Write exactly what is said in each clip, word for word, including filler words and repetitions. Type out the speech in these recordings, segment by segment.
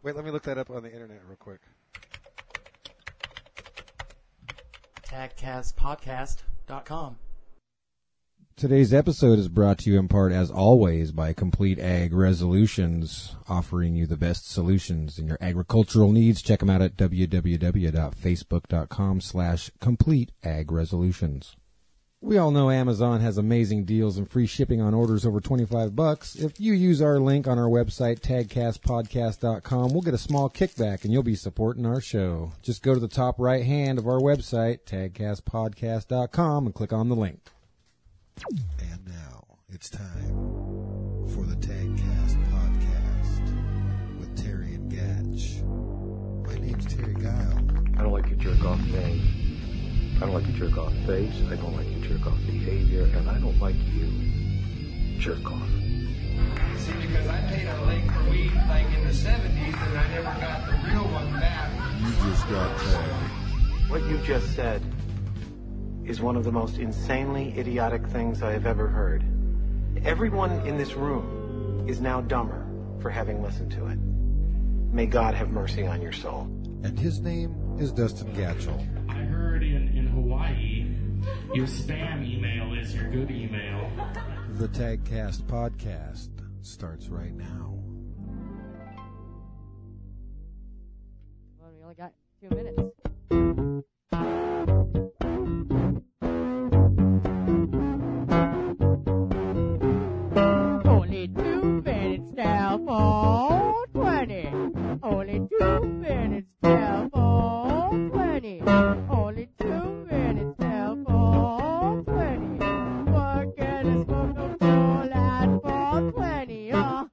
Wait, let me look that up on the internet real quick. tag cast podcast dot com. Today's episode is brought to you in part, as always, by Complete Ag Resolutions, offering you the best solutions in your agricultural needs. Check them out at www.facebook.com slash complete ag resolutions. We all know Amazon has amazing deals and free shipping on orders over twenty-five bucks. If you use our link on our website, tag cast podcast dot com, we'll get a small kickback and you'll be supporting our show. Just go to the top right hand of our website, tag cast podcast dot com, and click on the link. And now it's time for the TagCast podcast with Terry and Gatch. My name's Terry Guile. I don't like your jerk-off name. I don't like your jerk-off face. I don't like your jerk-off behavior. And I don't like you, jerk-off. See, because I paid a link for weed like in the seventies and I never got the real one back. You just got tagged. What you just said is one of the most insanely idiotic things I have ever heard. Everyone in this room is now dumber for having listened to it. May God have mercy on your soul. And his name is Dustin Gatchell. I heard in, in Hawaii, your spam email is your good email. The TagCast podcast starts right now. Well, we only got two minutes. Only two minutes now for twenty. Only two minutes now for twenty. Only two minutes now for twenty. What can I smoke a full out for twenty? Oh.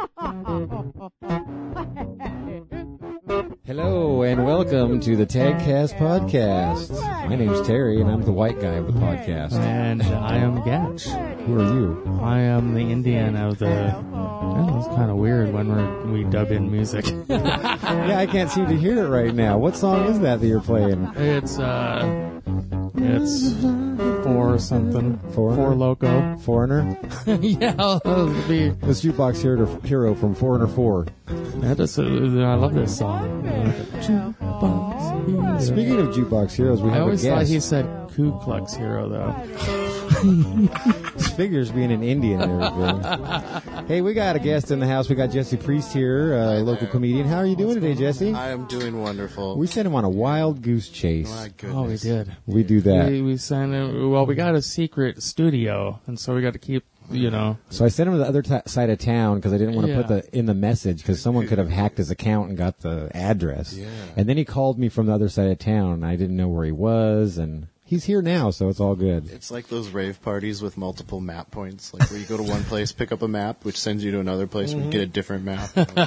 Hello and welcome to the TagCast podcast. My name's Terry and I'm the white guy of the podcast. And I am Gatch. Who are you? I am the Indian of the... Well, it's kind of weird when we're, we dub in music. Yeah, I can't seem to hear it right now. What song is that that you're playing? It's, uh... It's... Four something. Foreigner? Four Loco. Foreigner? Yeah, it'll be... This jukebox hero, hero from Foreigner four. That is, uh, I love this song. Jukebox Hero. Speaking of jukebox heroes, we I have a always thought guest. he said Ku Klux Hero, though. This figures being an Indian and everything. Hey, we got a guest in the house. We got Jesse Priest here, a local comedian. How are you doing today, Jesse? I am doing wonderful. We sent him on a wild goose chase. My goodness. Oh, we did. We do that. We, we sent him, well, we got a secret studio, and so we got to keep, you know. So I sent him to the other t- side of town because I didn't want to Yeah. put the in the message because someone could have hacked his account and got the address. Yeah. And then he called me from the other side of town. And I didn't know where he was, and he's here now, so it's all good. It's like those rave parties with multiple map points, like where you go to one place, pick up a map, which sends you to another place where you get a different map.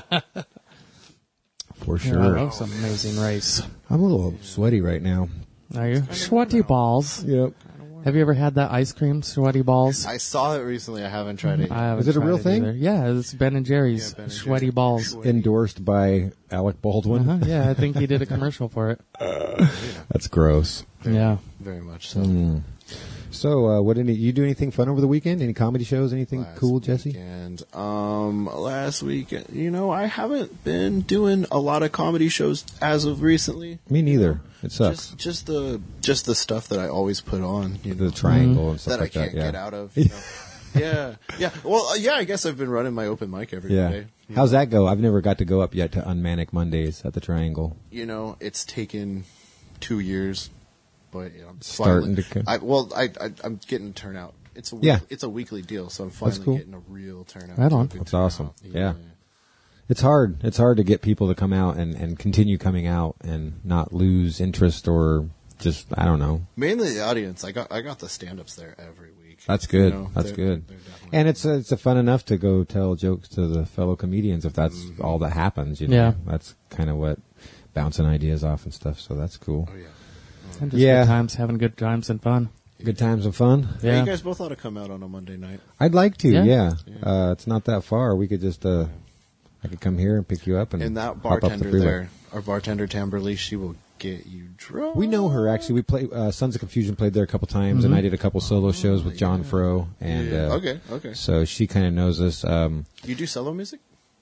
For Yeah, sure. that was an amazing race. I'm a little sweaty right now. Are you? Sweaty balls. Yep. Have you ever had that ice cream, sweaty balls? I saw it recently. I haven't tried it. I haven't Is it a tried real thing? either. Yeah, it's Ben and Jerry's Yeah, Ben and sweaty Jerry's. balls. Sweaty. Endorsed by Alec Baldwin. Uh-huh. Yeah, I think he did a commercial for it. That's gross. Yeah. Very much so. Mm. So, uh, what? Any, you do anything fun over the weekend? Any comedy shows? Anything Last cool, Jesse? weekend, um, last weekend, you know, I haven't been doing a lot of comedy shows as of recently. Me neither. It sucks. Just, just the, just the stuff that I always put on. You know, The triangle and stuff that I like can't that. Yeah. get out of. You know. Yeah, yeah. Well, uh, yeah. I guess I've been running my open mic every Yeah. day. You How's that go? I've never got to go up yet to Unmanic Mondays at the Triangle. You know, it's taken two years, but you know, I'm Starting finally, to co- I, well, I, I, I'm getting turnout. It's a week, Yeah. it's a weekly deal, so I'm finally cool. getting a real turnout. Right on. Good That's turnout. awesome. Yeah. It's hard. It's hard to get people to come out and, and continue coming out and not lose interest or just, I don't know. Mainly the audience. I got I got the stand-ups there every week. That's good. You know, that's they're- good. they're definitely- And it's uh, it's uh, fun enough to go tell jokes to the fellow comedians if that's Mm-hmm. all that happens. You know? Yeah. That's kind of what bouncing ideas off and stuff. So that's cool. Oh yeah. And just Yeah. good times, having good times and fun. Good times and fun. Yeah. Yeah. You guys both ought to come out on a Monday night. I'd like to. Yeah. Yeah. Yeah. Uh, it's not that far. We could just. Uh, I could come here and pick you up and, And that hop up the bartender freeway. there, our bartender Tamberly, she will get you drunk. We know her actually. We play uh, Sons of Confusion played there a couple times, and I did a couple solo shows with John Fro, and Yeah. uh, Okay, okay. So she kind of knows us. Um, You do solo music?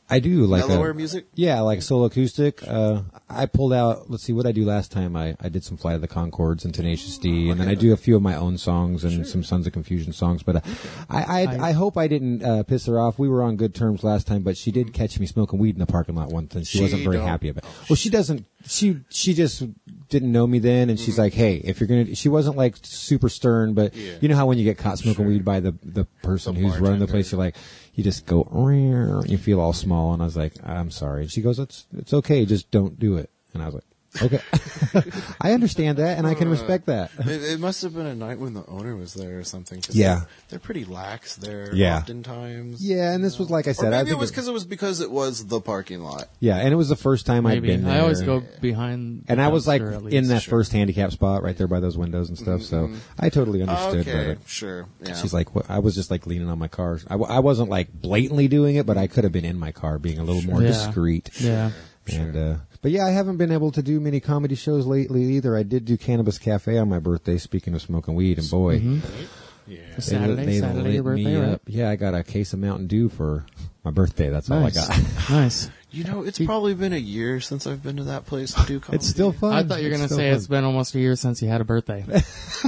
I do like mellower a, music. Yeah, like solo acoustic. Uh, I pulled out. Let's see what I do last time. I, I did some Flight of the Conchords and Tenacious D, and then I do a few of my own songs and sure. some Sons of Confusion songs. But uh, I, I I hope I didn't uh, piss her off. We were on good terms last time, but she did catch me smoking weed in the parking lot once, and she, she wasn't very don't. happy about it. Well, she doesn't. She she just didn't know me then, and she's mm-hmm. like, "Hey, if you're gonna," she wasn't like super stern, but yeah. you know how when you get caught smoking sure. weed by the the person the who's running the place, you're like. You just go, you feel all small, and I was like, I'm sorry. And she goes, it's it's okay, just don't do it. And I was like, okay. I understand that, and I can respect that. It, it must have been a night when the owner was there or something. Yeah. They're, they're pretty lax there yeah. oftentimes. Yeah, and this was, like I said. Or maybe I think it was because it, it was because it was the parking lot. Yeah, and it was the first time maybe. I'd been there. I always go behind And I was, like, in that sure. first handicap spot right there by those windows and stuff, mm-hmm. so I totally understood. Okay, but sure. Yeah. She's like, I was just, like, leaning on my car. I, I wasn't, like, blatantly doing it, but I could have been in my car being a little sure. more yeah. discreet. Yeah. And, uh, but yeah, I haven't been able to do many comedy shows lately either. I did do Cannabis Cafe on my birthday, speaking of smoking weed, and boy. Mm-hmm. Yeah. They Saturday, lit, they Saturday, lit your birthday, me right? up. Yeah, I got a case of Mountain Dew for my birthday. That's nice. all I got. Nice. You know, it's probably been a year since I've been to that place to do comedy. It's still fun. I thought you were going to say fun. It's been almost a year since you had a birthday. no,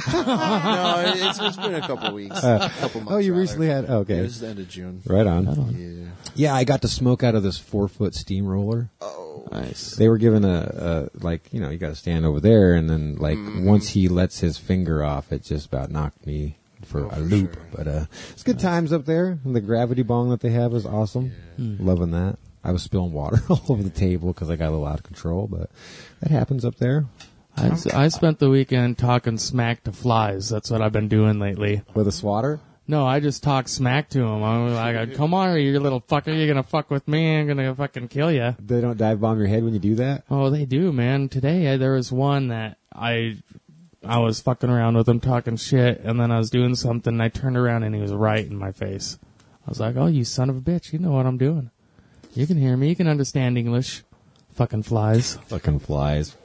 it's, it's been a couple weeks. Uh, a couple months. Oh, you rather. recently had, okay. It was the end of June. Right on. Right on. Yeah. Yeah, I got to smoke out of this four foot steamroller. Oh. Nice. They were given a, a like, you know, you got to stand over there, and then, like, mm. once he lets his finger off, it just about knocked me for oh, a for loop. Sure. But uh, it's good nice. times up there. And the gravity bong that they have is awesome. Yeah. Mm. Loving that. I was spilling water all over the table because I got a little out of control, but that happens up there. I, I spent the weekend talking smack to flies. That's what I've been doing lately. With a swatter? No, I just talk smack to them. I'm like, come on, you little fucker. You're going to fuck with me. I'm going to fucking kill you. They don't dive bomb your head when you do that? Oh, they do, man. Today, I, there was one that I... I was fucking around with him talking shit, and then I was doing something, and I turned around, and he was right in my face. I was like, oh, you son of a bitch, you know what I'm doing. You can hear me, you can understand English. Fucking flies. Fucking flies.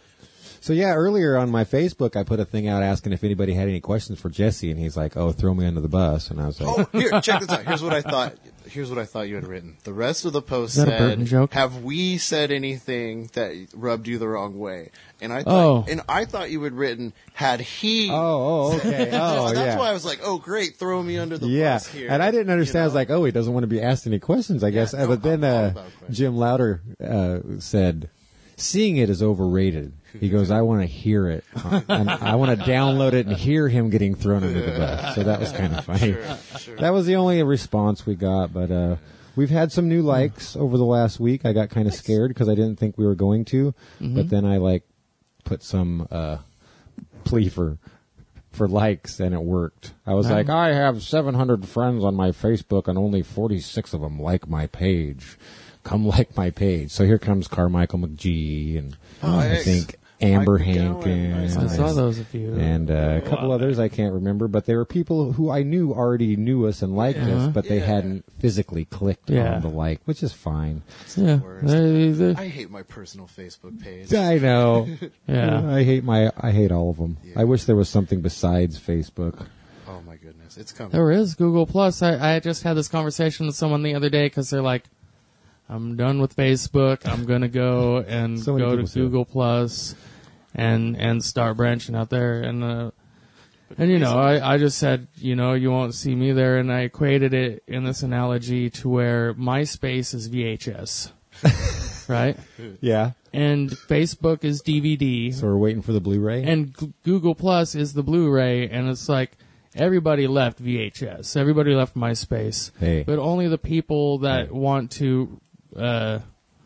So, yeah, earlier on my Facebook, I put a thing out asking if anybody had any questions for Jesse, and he's like, oh, throw me under the bus, and I was like... Oh, here, check this out. Here's what I thought. Here's what I thought you had written. The rest of the post Is that a Burton said, joke? have we said anything that rubbed you the wrong way? And I thought, oh. and I thought you had written, had he... Oh, oh, okay. Oh, That's yeah. why I was like, oh, great, throw me under the yeah. bus here. And I didn't understand. You know? I was like, oh, he doesn't want to be asked any questions, I guess. Yeah, no, but then uh, questions. Jim Louder uh, said, seeing it is overrated. He goes, I want to hear it. And I want to download it and hear him getting thrown under the bus. So that was kind of funny. Sure, sure. That was the only response we got. But uh, we've had some new likes over the last week. I got kind of scared because I didn't think we were going to. Mm-hmm. But then I, like, put some uh, plea for for likes, and it worked. I was Oh. like, I have seven hundred friends on my Facebook, and only forty-six of them like my page. Come like my page. So here comes Carmichael McGee, and Oh, I nice. think Amber Mike McGowan. Hankins. I saw those a few. And uh, a couple others I can't remember, but they were people who I knew already knew us and liked Yeah. us, but they Yeah. hadn't physically clicked Yeah. on the like, which is fine. Yeah. Worst. They- they- I hate my personal Facebook page. I know. yeah. I hate my. I hate all of them. Yeah. I wish there was something besides Facebook. Oh, my goodness. It's coming. There is Google Plus. I, I just had this conversation with someone the other day because they're like, I'm done with Facebook. I'm going to go and So many go to people say Google Plus and and start branching out there. And, uh, and you know, I, I just said, you know, you won't see me there. And I equated it in this analogy to where MySpace is V H S, right? Yeah. And Facebook is D V D. So we're waiting for the Blu-ray. And G- Google Plus is the Blu-ray, and it's like everybody left V H S, everybody left MySpace, Hey. but only the people that want to uh,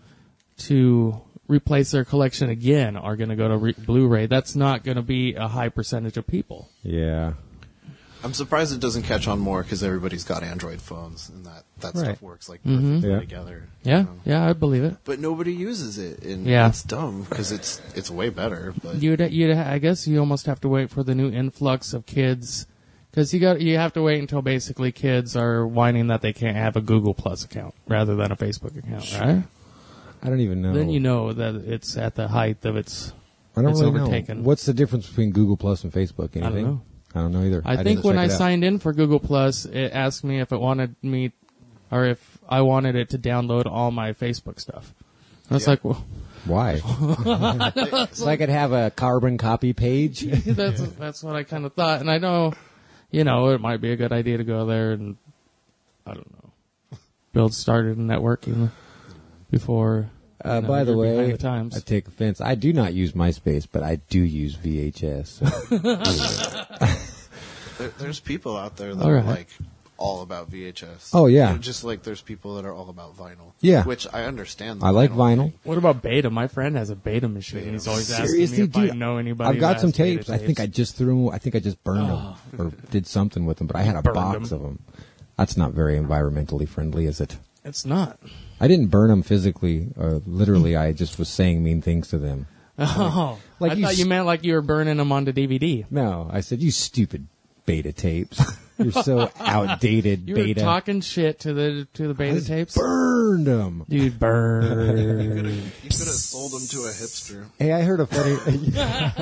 to replace their collection again are going to go to re- Blu-ray. That's not going to be a high percentage of people. Yeah. I'm surprised it doesn't catch on more because everybody's got Android phones and that, that Right. stuff works like Mhm. perfectly Yeah. together. Yeah, you know? yeah, I believe it. But nobody uses it, and Yeah. it's dumb because it's it's way better. But You'd, you'd, I guess you almost have to wait for the new influx of kids, because you got you have to wait until basically kids are whining that they can't have a Google Plus account rather than a Facebook account, right? I don't even know. Then you know that it's at the height of its. I don't it's really overtaken. know. What's the difference between Google Plus and Facebook? Anything? I don't know. I don't know either. I, I think didn't when check I it out. signed in for Google Plus, it asked me if it wanted me, or if I wanted it to download all my Facebook stuff. I was Yeah. like, well, Why? So I could have a carbon copy page. that's that's what I kind of thought. And I know, you know, it might be a good idea to go there and, I don't know, build started networking before. Uh, you know, by the you're behind way, the times. I take offense. I do not use MySpace, but I do use V H S. So. There, there's people out there that All are right. like all about V H S. Oh, yeah. You know, just like there's people that are all about vinyl. Yeah. Which I understand. the I like vinyl. thing. What about Beta? My friend has a Beta machine. He's always asking Seriously, me if I dude, know anybody. I've who got has some Beta tapes. I think I just threw. I think I just burned them or did something with them. But I had a Burned box them. of them. That's not very environmentally friendly, is it? It's not. I didn't burn them physically or literally. I just was saying mean things to them. Oh, Like I you thought you s- meant like you were burning them onto D V D. No, I said, you stupid Beta tapes. You're so outdated, You Beta. were talking shit to the to the Beta I tapes. burned them. Dude, burn. You could have sold them to a hipster. Hey, I heard a funny.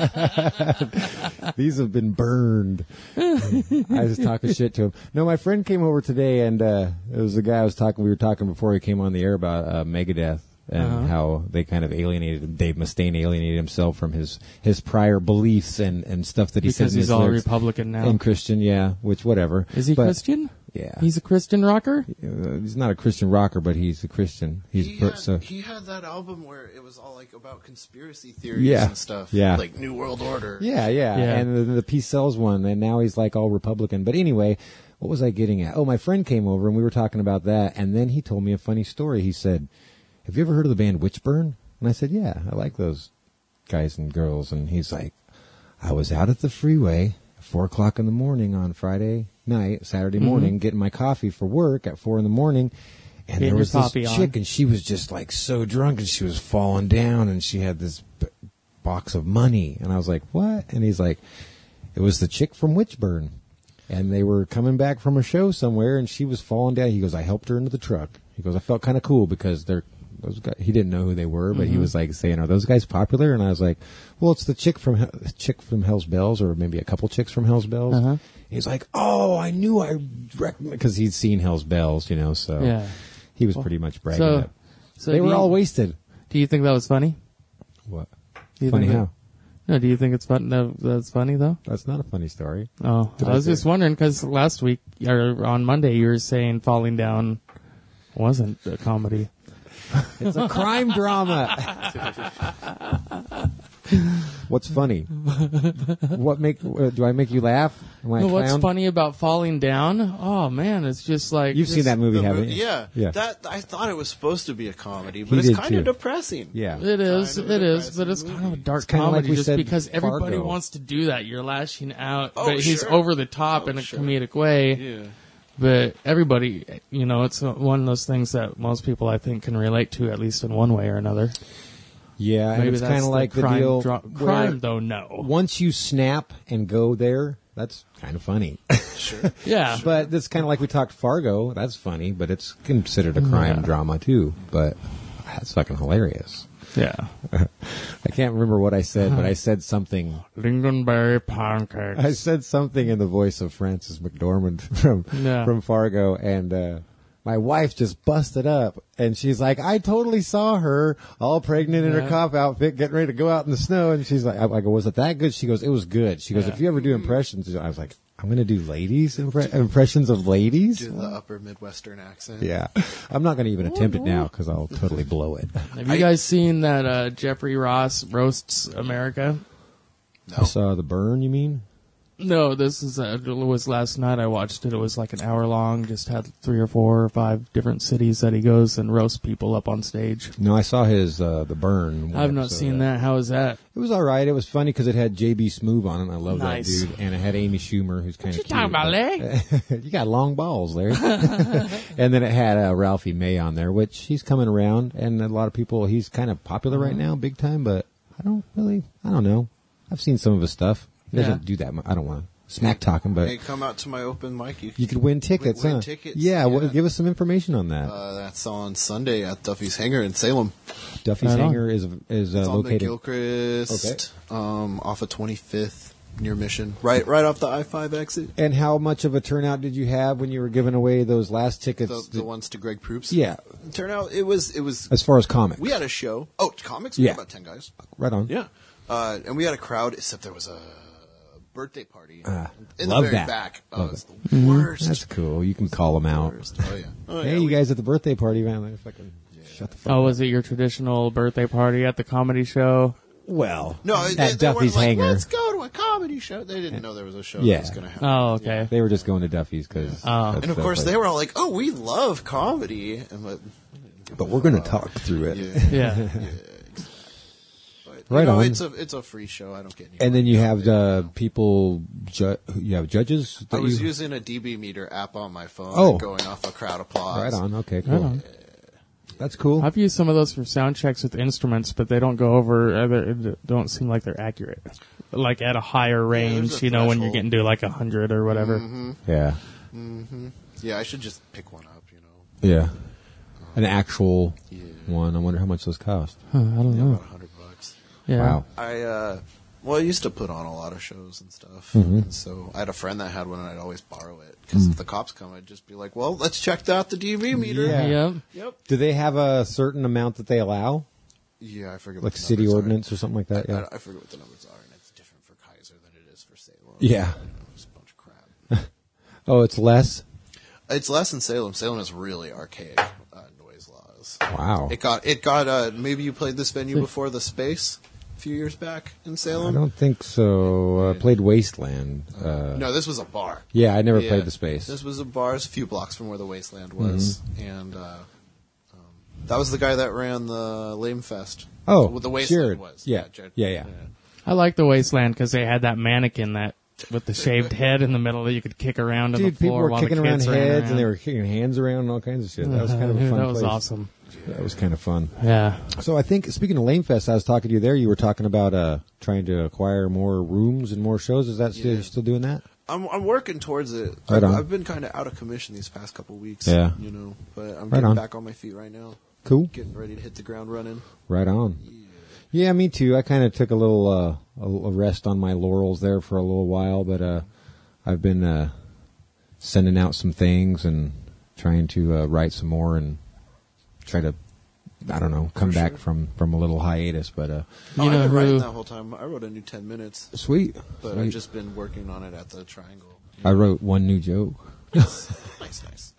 These have been burned. I was talking shit to him. No, my friend came over today, and uh, it was the guy I was talking. We were talking before he came on the air about uh, Megadeth and Uh-huh. how they kind of alienated him. Dave Mustaine alienated himself from his his prior beliefs and, and stuff that he said Because in he's his all lyrics. Republican now. And Christian, yeah, which whatever. Is he But, Christian? Yeah, He's a Christian rocker? Uh, he's not a Christian rocker, but he's a Christian. He's He per- had, so. he had that album where it was all like about conspiracy theories Yeah. and stuff. Yeah. Like New World Order. Yeah, yeah, Yeah. and the, the Peace Sells one, and now he's like all Republican. But anyway, what was I getting at? Oh, my friend came over, and we were talking about that, and then he told me a funny story. He said, have you ever heard of the band Witchburn? And I said, yeah, I like those guys and girls. And he's like, I was out at the freeway at four o'clock in the morning on Friday night, Saturday Mhm. morning, getting my coffee for work at four in the morning, and Getting there was your this coffee on. chick, and she was just like so drunk, and she was falling down, and she had this b- box of money, and I was like, what? And he's like, it was the chick from Witchburn, and they were coming back from a show somewhere, and she was falling down. He goes, I helped her into the truck. He goes, I felt kind of cool because they're those guys. He didn't know who they were, but he Mhm. was like saying, are those guys popular? And I was like, well, it's the chick from Hel- chick from Hell's Bells, or maybe a couple chicks from Hell's Bells. Uh-huh. He's like, oh, I knew I recommend, because he'd seen Hell's Bells, you know, so Yeah. he was pretty much bragging So, that so they do were you- all wasted. Do you think that was funny? What? Do you Funny think how? That, no, do you think it's fun? No, that's funny though. That's not a funny story. Oh, Did I I was say just it? wondering because last week or on Monday you were saying Falling Down wasn't a comedy. It's a crime drama. What's funny? What make uh, do I make you laugh? Am I a Well, what's clown? funny about Falling Down? Oh man, it's just like You've just- seen that movie, The haven't mo- you? yeah. Yeah. That I thought it was supposed to be a comedy, He but it's did kind too. of depressing. Yeah. It is, Kind of it a is, but it's depressing kind of a movie. dark It's kinda like comedy we just said because everybody Fargo. wants to do that. You're lashing out, Oh, but he's sure. over the top Oh, in a sure. comedic way. Yeah. But everybody, you know, it's one of those things that most people I think can relate to at least in one way or another. Yeah, and Maybe it's that's kind of the like the crime deal. dra- where crime, though, no. Once you snap and go there, that's kind of funny. Sure. Yeah. But that's kind of like we talked Fargo. That's funny, but it's considered a crime Yeah. drama too. But that's fucking hilarious. Yeah. I can't remember what I said, but I said something. Lingonberry pancakes. I said something in the voice of Frances McDormand from Yeah. from Fargo, and uh, my wife just busted up, and she's like, "I totally saw her all pregnant in her Yeah. cop outfit, getting ready to go out in the snow." And she's like, "I, I go, was it that good?" She goes, "It was good." She goes, Yeah. "If you ever do impressions," I was like, "I'm going to do ladies impre- impressions of ladies." Do the upper Midwestern accent. Yeah, I'm not going to even attempt it now because I'll totally blow it. Have you guys seen that uh, Jeffrey Ross roasts America? I saw The Burn. You mean? No, this is uh, it was last night. I watched it. It was like an hour long. Just had three or four or five different cities that he goes and roasts people up on stage. No, I saw his uh, The Burn. I've not episode seen of that. How is that? It was all right. It was funny because it had J B Smoove on it. And I love Nice. that dude. And it had Amy Schumer, who's kind of you cute. talking about, Larry? but- you got long balls, Larry. And then it had uh, Ralphie May on there, which he's coming around. And a lot of people, he's kind of popular right now, big time. But I don't really, I don't know. I've seen some of his stuff. He doesn't Yeah. do that much. I don't want to smack talking, but Hey, come out to my open mic. You, you could win tickets, win huh? tickets, Yeah, Well, yeah. give us some information on that. uh, that's on Sunday at Duffy's Hangar in Salem. Duffy's right on. Hangar is is uh, It's on the located. Gilchrist, um, off of twenty-fifth. near Mission, right right off the I five exit. And how much of a turnout did you have when you were giving away those last tickets? The, the ones to Greg Proops. Yeah. Turnout. It was. It was. As far as comics, We had a show. Oh, comics. We Yeah. had about ten guys. right on. Yeah. Uh, and we had a crowd, except there was a birthday party Ah, in love the very that. back. Oh, Love it's it. the worst. That's cool. You can call them out. Worst. Oh yeah. Oh, Hey, yeah, you we- guys at the birthday party, man? Like, fucking shut the fuck Oh, up. was it your traditional birthday party at the comedy show? Well, No, at they, they Duffy's weren't like, Hangar. let's go to a comedy show. They didn't know there was a show Yeah. that was going to happen. Oh, okay. They were just going to Duffy's because. Oh. And of course, they were all like, "Oh, we love comedy," and but, But we're going to talk through it. yeah, Yeah. yeah, exactly. But, Right you know, on. It's a it's a free show. I don't get any. And then money you out have of it, the you know. people. Ju- you have judges. I that was you- using a D B meter app on my phone, Oh. and going off a crowd applause. Right on. Okay. Cool. Right on. That's cool. I've used some of those for sound checks with instruments, but they don't go over. Uh, they don't seem like they're accurate. Like at a higher range, there's a you know, when you're threshold. getting to like a hundred or whatever. Yeah. Yeah, I should just pick one up. You know, Yeah. An actual Yeah. one. I wonder how much those cost. Huh, I don't yeah, know. about a hundred bucks. Yeah. Wow. I uh, well, I used to put on a lot of shows and stuff, Mm-hmm. and so I had a friend that had one, and I'd always borrow it because if the cops come, I'd just be like, "Well, let's check out the D V meter." Yeah. Yep. Yep. Do they have a certain amount that they allow, Yeah, I forget. like what the city numbers are. ordinance or something like that? I, Yeah. I, I forget what the numbers are, and it's different for Kaiser than it is for Salem. Yeah. You know, it's a bunch of crap. Oh, it's less. It's less in Salem. Salem is really archaic uh, noise laws. Wow. It got it got. Uh, maybe you played this venue before, the Space, a few years back in I Salem. don't think so. I played Wasteland. Uh, No, this was a bar. yeah, I never Yeah. played the space. This was a bar, it's a few blocks from where the Wasteland was, and uh, um, that was the guy that ran the Lame Fest. Oh, What the Wasteland Jared. was. Yeah. Jared. Yeah, yeah. I like the Wasteland because they had that mannequin that with the shaved head in the middle that you could kick around on Dude, the people floor were while kicking the around kids ran heads around. and they were kicking hands around and all kinds of shit. That was kind of a Dude, fun that was place. awesome. That was kind of fun. Yeah. So I think, speaking of Lame Fest, I was talking to you there. You were talking about uh, trying to acquire more rooms and more shows. Is that still, Yeah. you're still doing that? I'm, I'm working towards it. Right I've, on. I've been kind of out of commission these past couple weeks. Yeah. You know, but I'm Right getting on. back on my feet right now. Cool. Getting ready to hit the ground running. Right on. Yeah, me too. I kind of took a little uh, a, a rest on my laurels there for a little while, but uh, I've been uh, sending out some things and trying to uh, write some more and try to, I don't know, come For back sure. from, from a little hiatus. But uh, Oh, You I've know been writing who- that whole time. I wrote a new ten minutes, sweet. but sweet. I've just been working on it at the Triangle. I wrote one new joke. Nice, nice.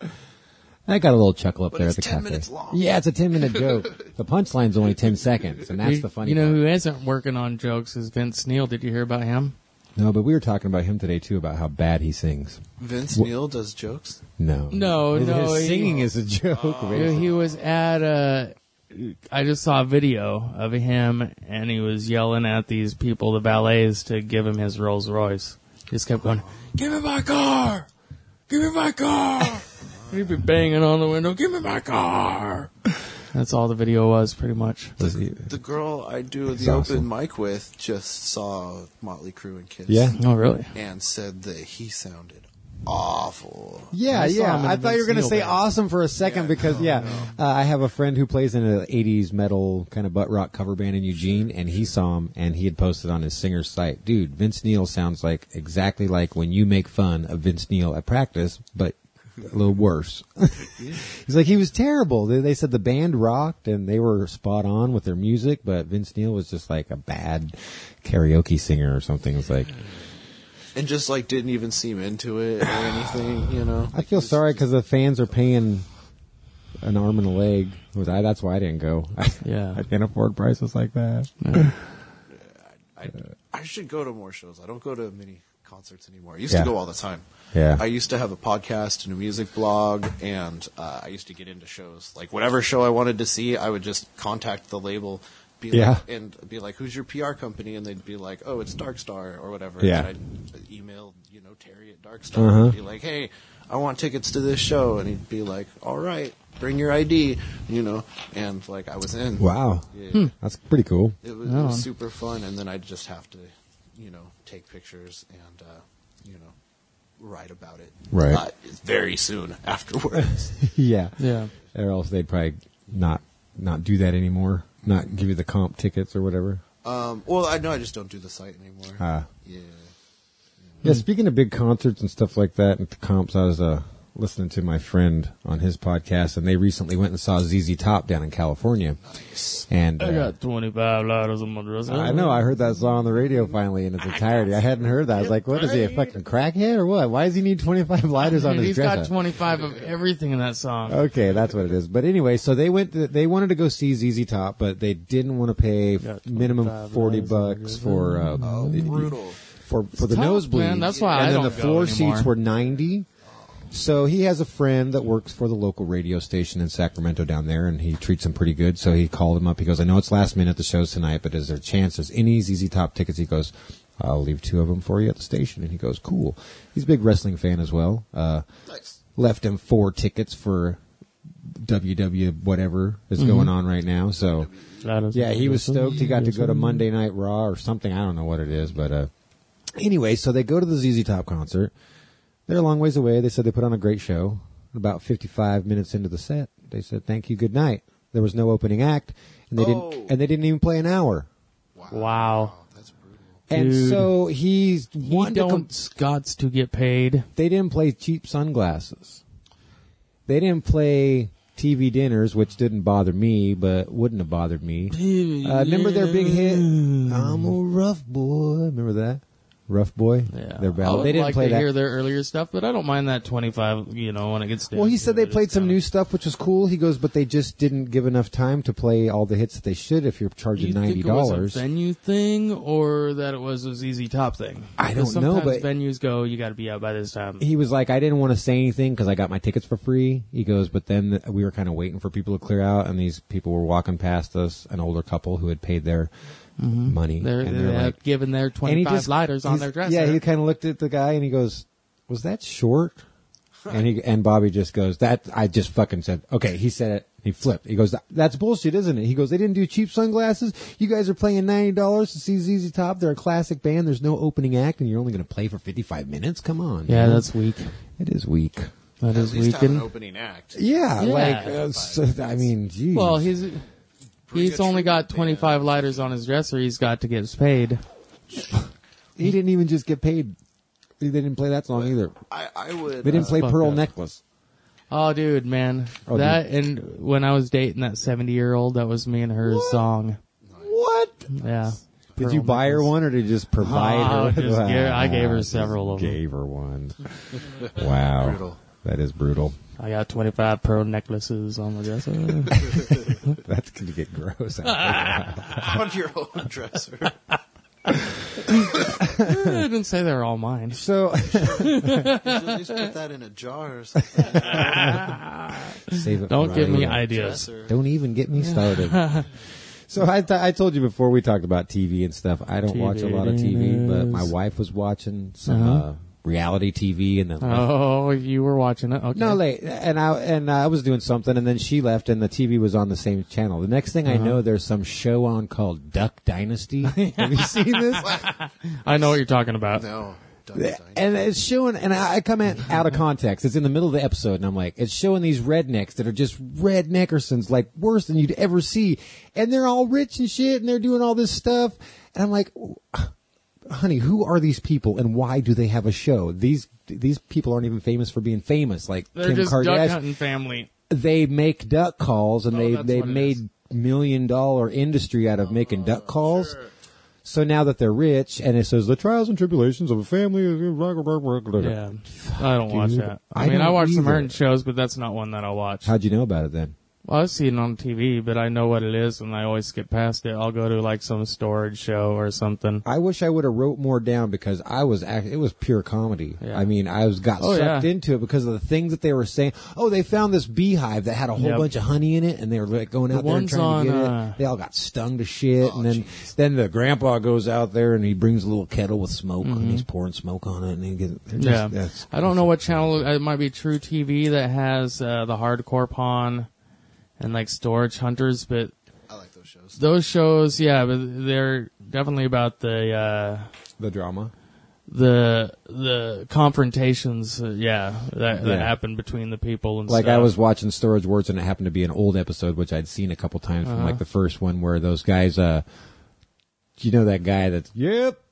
I got a little chuckle up But there it's at the ten cafe. minutes long. Yeah, it's a ten minute joke. The punchline's only ten seconds, and that's you, the funny You know part. who isn't working on jokes is Vince Neil. Did you hear about him? No, but we were talking about him today too, about how bad he sings. Vince Wha- Neil does jokes. No, No, his, no, his he- singing is a joke. He, basically. he was at a. I just saw a video of him, and he was yelling at these people, the valets, to give him his Rolls Royce. He just kept going, "Give me my car! Give me my car!" And he'd be banging on the window, "Give me my car!" That's all the video was, pretty much. Was he- The girl I do That's the awesome. open mic with just saw Motley Crue and Kiss. Yeah. Oh, really? And said that he sounded awful. Yeah, I saw yeah. him in I the thought you were Vince going to Neil say band. awesome for a second Yeah, because, no, yeah, no. Uh, I have a friend who plays in an eighties metal kind of butt rock cover band in Eugene, and he saw him, and he had posted on his singer's site, dude, Vince Neil sounds like exactly like when you make fun of Vince Neil at practice, but a little worse. He's like, he was terrible. They, they said the band rocked, and they were spot on with their music, but Vince Neil was just like a bad karaoke singer or something. It's like... And just like didn't even seem into it or anything, you know. I feel sorry because the fans are paying an arm and a leg. Was I? That's why I didn't go. Yeah. I can't afford prices like that. I, I should go to more shows. I don't go to many concerts anymore. I used Yeah. to go all the time. Yeah. I used to have a podcast and a music blog, and uh, I used to get into shows. Like whatever show I wanted to see, I would just contact the label, be Yeah. like, and be like, "Who's your P R company?" And they'd be like, "Oh, it's Darkstar or whatever." Yeah. And I'd email, you know, Terry at Darkstar Uh-huh. and be like, "Hey, I want tickets to this show," and he'd be like, "All right, bring your I D," you know, and like I was in. Wow. Yeah. That's pretty cool. It was, it Oh. was super fun, and then I'd just have to, you know, take pictures and, uh, you know, write about it. Right. Uh, very soon afterwards. Yeah. Yeah. Or else they'd probably not not do that anymore. Not give you the comp tickets or whatever. um, well, I know I just don't do the site anymore. Ah. Yeah. Yeah, speaking of big concerts and stuff like that and the comps, I was uh, listening to my friend on his podcast, and they recently went and saw Z Z Top down in California. Nice. And uh, I got twenty-five lighters on my dresser. I know. I heard that song on the radio finally in its entirety. I hadn't heard that. I was like, what is he, a fucking crackhead or what? Why does he need twenty-five lighters on his He's dresser? got twenty-five of everything in that song. Okay, that's what it is. But anyway, so they went. To, they wanted to go see Z Z Top, but they didn't want to pay minimum forty bucks for uh, Oh, brutal. for for the tough, nosebleeds. man. That's why and I then don't the go floor anymore. seats were ninety. So he has a friend that works for the local radio station in Sacramento down there, and he treats him pretty good. So he called him up. He goes, "I know it's last minute, the show's tonight, but is there a chance there's any Z Z Top tickets?" He goes, "I'll leave two of them for you at the station." And he goes, "Cool." He's a big wrestling fan as well. Uh, Nice. Left him four tickets for W W whatever is Mm-hmm. going on right now. So That is- yeah, he was stoked. He got to go to Monday Night Raw or something. I don't know what it is, but uh, anyway, so they go to the Z Z Top concert. They're a long ways away. They said they put on a great show. About fifty-five minutes into the set, they said, "Thank you, good night." There was no opening act, and they Oh. didn't. And they didn't even play an hour. Wow. That's brutal. And Dude. so he's He wanting to don't com- Scots to get paid. They didn't play Cheap Sunglasses. They didn't play T V Dinners, which didn't bother me, but wouldn't have bothered me. Uh, remember their big hit, "I'm a Rough Boy"? Remember that? Rough Boy? Yeah, Their I ballad. would They didn't like play to that. hear their earlier stuff, but I don't mind that twenty-five. You know, when it gets down. Well, he to said they it, played it's some kinda- new stuff, which was cool. He goes, but they just didn't give enough time to play all the hits that they should if you're Do charging you ninety think it was dollars. a venue thing or that it was a Z Z Top thing? I Because don't know, sometimes but- venues go, you got to be out by this time. He was like, I didn't want to say anything because I got my tickets for free. He goes, but then th- we were kind of waiting for people to clear out, and these people were walking past us, an older couple who had paid their money. They're, and they're, they're like, giving their and he twenty-five just- lighters on he's- their dresser. Yeah, he kind of looked at the guy and he goes, "Was that short?" And he and Bobby just goes, "That I just fucking said." Okay, he said it. He flipped. He goes, "That's bullshit, isn't it?" He goes, "They didn't do Cheap Sunglasses. You guys are playing ninety dollars to see Z Z Top. They're a classic band. There's no opening act, and you're only going to play for fifty-five minutes. Come on." Yeah, man. that's weak. it is weak. That At is least have an weakened. opening act. Yeah, Yeah. like uh, so, I mean, geez. Well, he's Pretty he's good only got treatment, twenty-five man. lighters on his dresser. He's got to get paid. he didn't even just get paid. They didn't play that song either. I, I would. They didn't uh, play fuck Pearl up. Necklace. Oh, dude, man, Oh, that and when I was dating that seventy-year-old, that was me and her song. What? Yeah. Did Pearl you buy her necklace. one, or did you just provide Oh, her? just gave- I gave her Just several of them. Gave her one. Wow, Brutal. that is brutal. I got twenty-five pearl necklaces on my dresser. That's going to get gross. I on your own dresser. I didn't say they were all mine. so You should at least put that in a jar or something. save it. Don't for give me later. ideas. Dresser. Don't even get me started. So I, th- I told you before we talked about T V and stuff. I don't watch a lot of T V, but my wife was watching some Uh-huh. uh, reality T V, and then Oh, you were watching it? Okay. no, late, and I and I was doing something, and then she left, and the T V was on the same channel. The next thing I Uh-huh. know, there's some show on called Duck Dynasty. Have you seen this? I know what you're talking about. No. Duck Yeah, Dynasty. and it's showing, and I I come in out of context. It's in the middle of the episode, and I'm like, it's showing these rednecks that are just redneckersons, like worse than you'd ever see, and they're all rich and shit, and they're doing all this stuff, and I'm like, honey, who are these people, and why do they have a show? These these people aren't even famous for being famous, like They're Kim just duck Kardashian. hunting family. They make duck calls, and Oh, they that's they what it made is. million dollar industry out of making duck calls. Sure. So now that they're rich, and it says the trials and tribulations of a family. Yeah, I don't watch Dude, that. I, I mean, I don't watch some either. certain shows, but that's not one that I'll watch. How'd you know about it then? Well, I see it on T V, but I know what it is, and I always skip past it. I'll go to like some storage show or something. I wish I would have wrote more down because I was act- it was pure comedy. Yeah. I mean, I was got Oh, sucked yeah. into it because of the things that they were saying. Oh, they found this beehive that had a whole Yep. bunch of honey in it, and they were like going The out there and ones trying to on, get uh, it. They all got stung to shit, Oh, and then jeez. then the grandpa goes out there and he brings a little kettle with smoke, and he's pouring smoke on it, and he gets they're just- Yeah, that's- I don't know what channel. It might be True T V that has uh, the Hardcore Pawn and like Storage Hunters, but I like those shows. those shows, yeah, but they're definitely about the uh, the drama. the the confrontations. Uh, yeah, that, that Yeah. happen between the people and Like stuff. I was watching Storage Wars, and it happened to be an old episode, which I'd seen a couple times from Uh-huh. like the first one, where those guys, uh, you know, that guy that's, yep,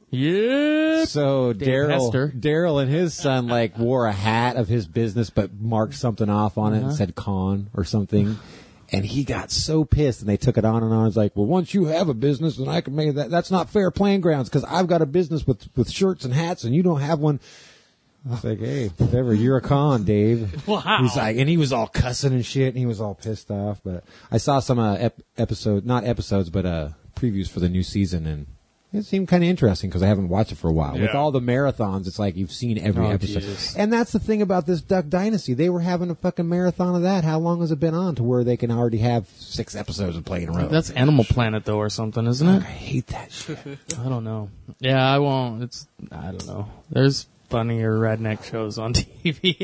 Yep. So Dave Daryl, Hester. Daryl and his son like wore a hat of his business, but marked something off on it Uh-huh. and said "con" or something. And he got so pissed, and they took it on and on. It's like, well, once you have a business, then I can make that. That's not fair playing grounds because I've got a business with with shirts and hats, and you don't have one. It's like, hey, whatever, you're a con, Dave. Wow. He's like, and he was all cussing and shit, and he was all pissed off. But I saw some uh, ep- episode, not episodes, but uh, previews for the new season, and it seemed kind of interesting because I haven't watched it for a while. Yeah. With all the marathons, it's like you've seen every Oh, episode. Jesus. And that's the thing about this Duck Dynasty. They were having a fucking marathon of that. How long has it been on to where they can already have six episodes of play in a row? That's Animal Planet, though, or something, isn't it? I hate that shit. I don't know. Yeah, I won't. It's I don't know. There's funnier redneck shows on T V.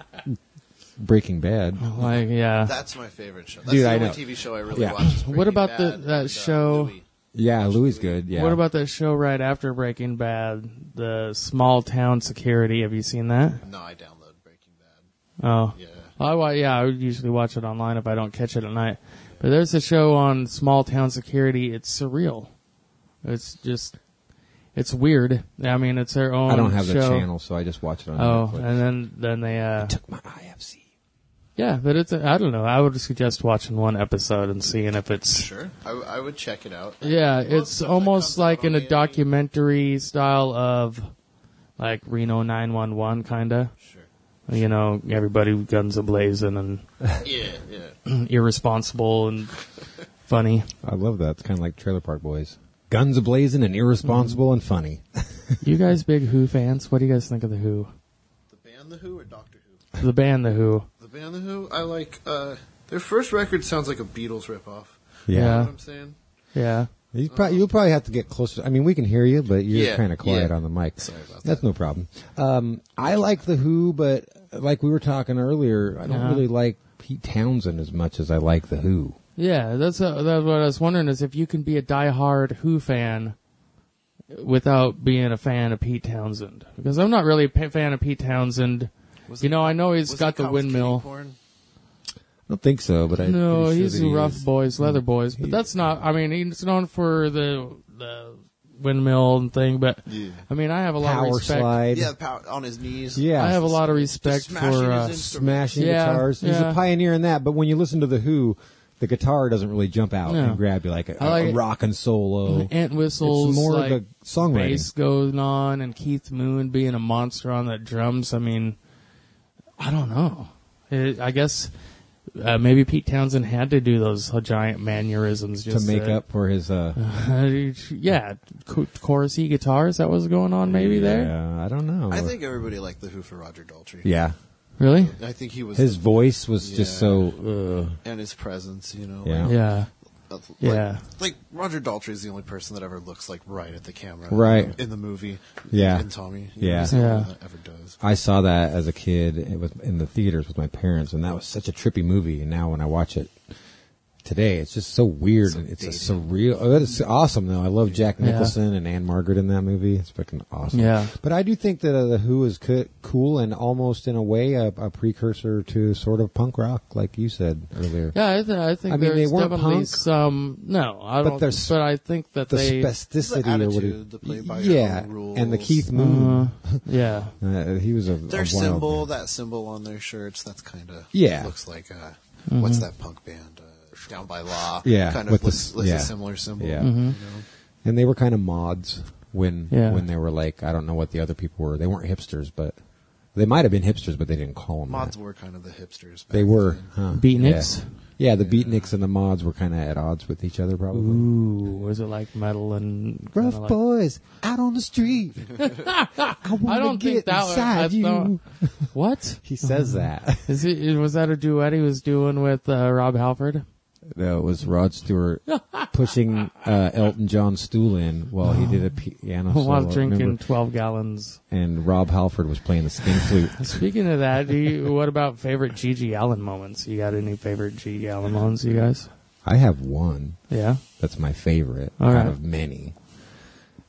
Breaking Bad. Like, yeah. That's my favorite show. That's Dude, the I only know. T V show I really Yeah. watch. Is What Breaking about the Bad that and, uh, show? Louis. Yeah, Louis good. Yeah. What about that show right after Breaking Bad, the Small Town Security? Have you seen that? No, I download Breaking Bad. Oh, Yeah. I wa- yeah, I would usually watch it online if I don't catch it at night. But there's a show on Small Town Security. It's surreal. It's just, it's weird. I mean, it's their own. I don't have the show. channel, so I just watch it on Oh, Netflix. and then then they uh, took my I F C. yeah, but it's a, I don't know. I would suggest watching one episode and seeing if it's Sure. I, w- I would check it out. yeah, Well, it's stuff that almost comes like out in on a A&E. documentary style of like Reno nine one one kind of. Sure. You know, everybody guns ablazing and Yeah, yeah. irresponsible and funny. I love that. It's kind of like Trailer Park Boys. Guns ablazing and irresponsible and funny. You guys big Who fans? What do you guys think of the Who? The band The Who or Doctor Who? The band The Who. The band The Who, I like, uh, their first record sounds like a Beatles ripoff. Yeah. You know Yeah. what I'm saying? Yeah. You probably, you'll probably have to get closer. I mean, we can hear you, but you're Yeah, kind of quiet yeah. on the mic. Sorry about That's that. no problem. Um, I like The Who, but like we were talking earlier, I don't Uh-huh. really like Pete Townsend as much as I like The Who. Yeah, that's, uh that's what I was wondering is if you can be a diehard Who fan without being a fan of Pete Townsend. Because I'm not really a pa- fan of Pete Townsend. Was You it- know, I know he's was got it the Cows Kitty windmill. Corn? I don't think so, but I No, pretty sure he's that he Rough is. Boys, Leather Boys. But he- that's not, I mean, he's known for the the windmill and thing, but Yeah. I mean, I have a lot Power of respect. slide. Yeah, pow- on his knees. Yeah. I have a lot of Just respect smashing for his uh, instruments. Smashing Yeah, guitars. He's yeah. a pioneer in that, but when you listen to The Who, the guitar doesn't really jump out No. and grab you like a, I like a it. rockin' solo. ant whistles, It's more like of the songwriting. bass going on, and Keith Moon being a monster on the drums. I mean, I don't know. It, I guess uh, maybe Pete Townsend had to do those giant mannerisms To just make up for his, uh, yeah, cho- chorusy guitars. That was going on maybe there. yeah, I don't know. I think everybody liked The Who for Roger Daltrey. yeah. Really? I think he was... His voice was just Yeah. so, uh, and his presence, you know. Yeah. Like, Yeah. uh, like, Yeah. Like, Roger Daltrey is the only person that ever looks like right at the camera. Right. In the movie. Yeah. In Tommy. You know, Yeah. he's the only Yeah. one that ever does. I saw that as a kid it was in the theaters with my parents, and that was such a trippy movie. And now when I watch it today, it's just so weird. So and it's a dated. surreal. Oh, it's awesome though. I love Jack Yeah. Nicholson and Anne Margaret in that movie. It's fucking awesome. Yeah. But I do think that uh, the Who is co- cool and almost in a way a, a precursor to sort of punk rock, like you said earlier. Yeah, I, th- I think I mean, they there's weren't definitely punk, some. No, I but don't. there's But I think that The they. spasticity The or what he- attitude, the play by your yeah, own rules. and the Keith Moon. Uh, yeah. Uh, he was a, a Their wild symbol, man. that symbol on their shirts, that's kind of... Yeah. Looks like, uh, what's that punk band? Uh, Down by Law. Yeah, Kind with of the looks, s- looks yeah. a similar symbol. Yeah. You Mhm. know? And they were kind of mods when Yeah. when they were like, I don't know what the other people were. They weren't hipsters, but they might have been hipsters, but they didn't call them Mods that. were kind of the hipsters. back They were. then. Huh. Beatniks? Yeah, yeah the beatniks and the mods were kind of at odds with each other, probably. Ooh, was it like metal and Rough kinda like- boys out on the street. I, wanna I don't get think that was. inside I you. thought, what He says that. is it? Was that a duet he was doing with uh, Rob Halford? No, it was Rod Stewart pushing uh, Elton John's stool in while he did a piano solo. While drinking remember? twelve gallons. And Rob Halford was playing the skin flute. Speaking of that, do you, what about favorite G G Allen moments? You got any favorite G G Allen moments, you guys? I have one Yeah. that's my favorite All out right. of many.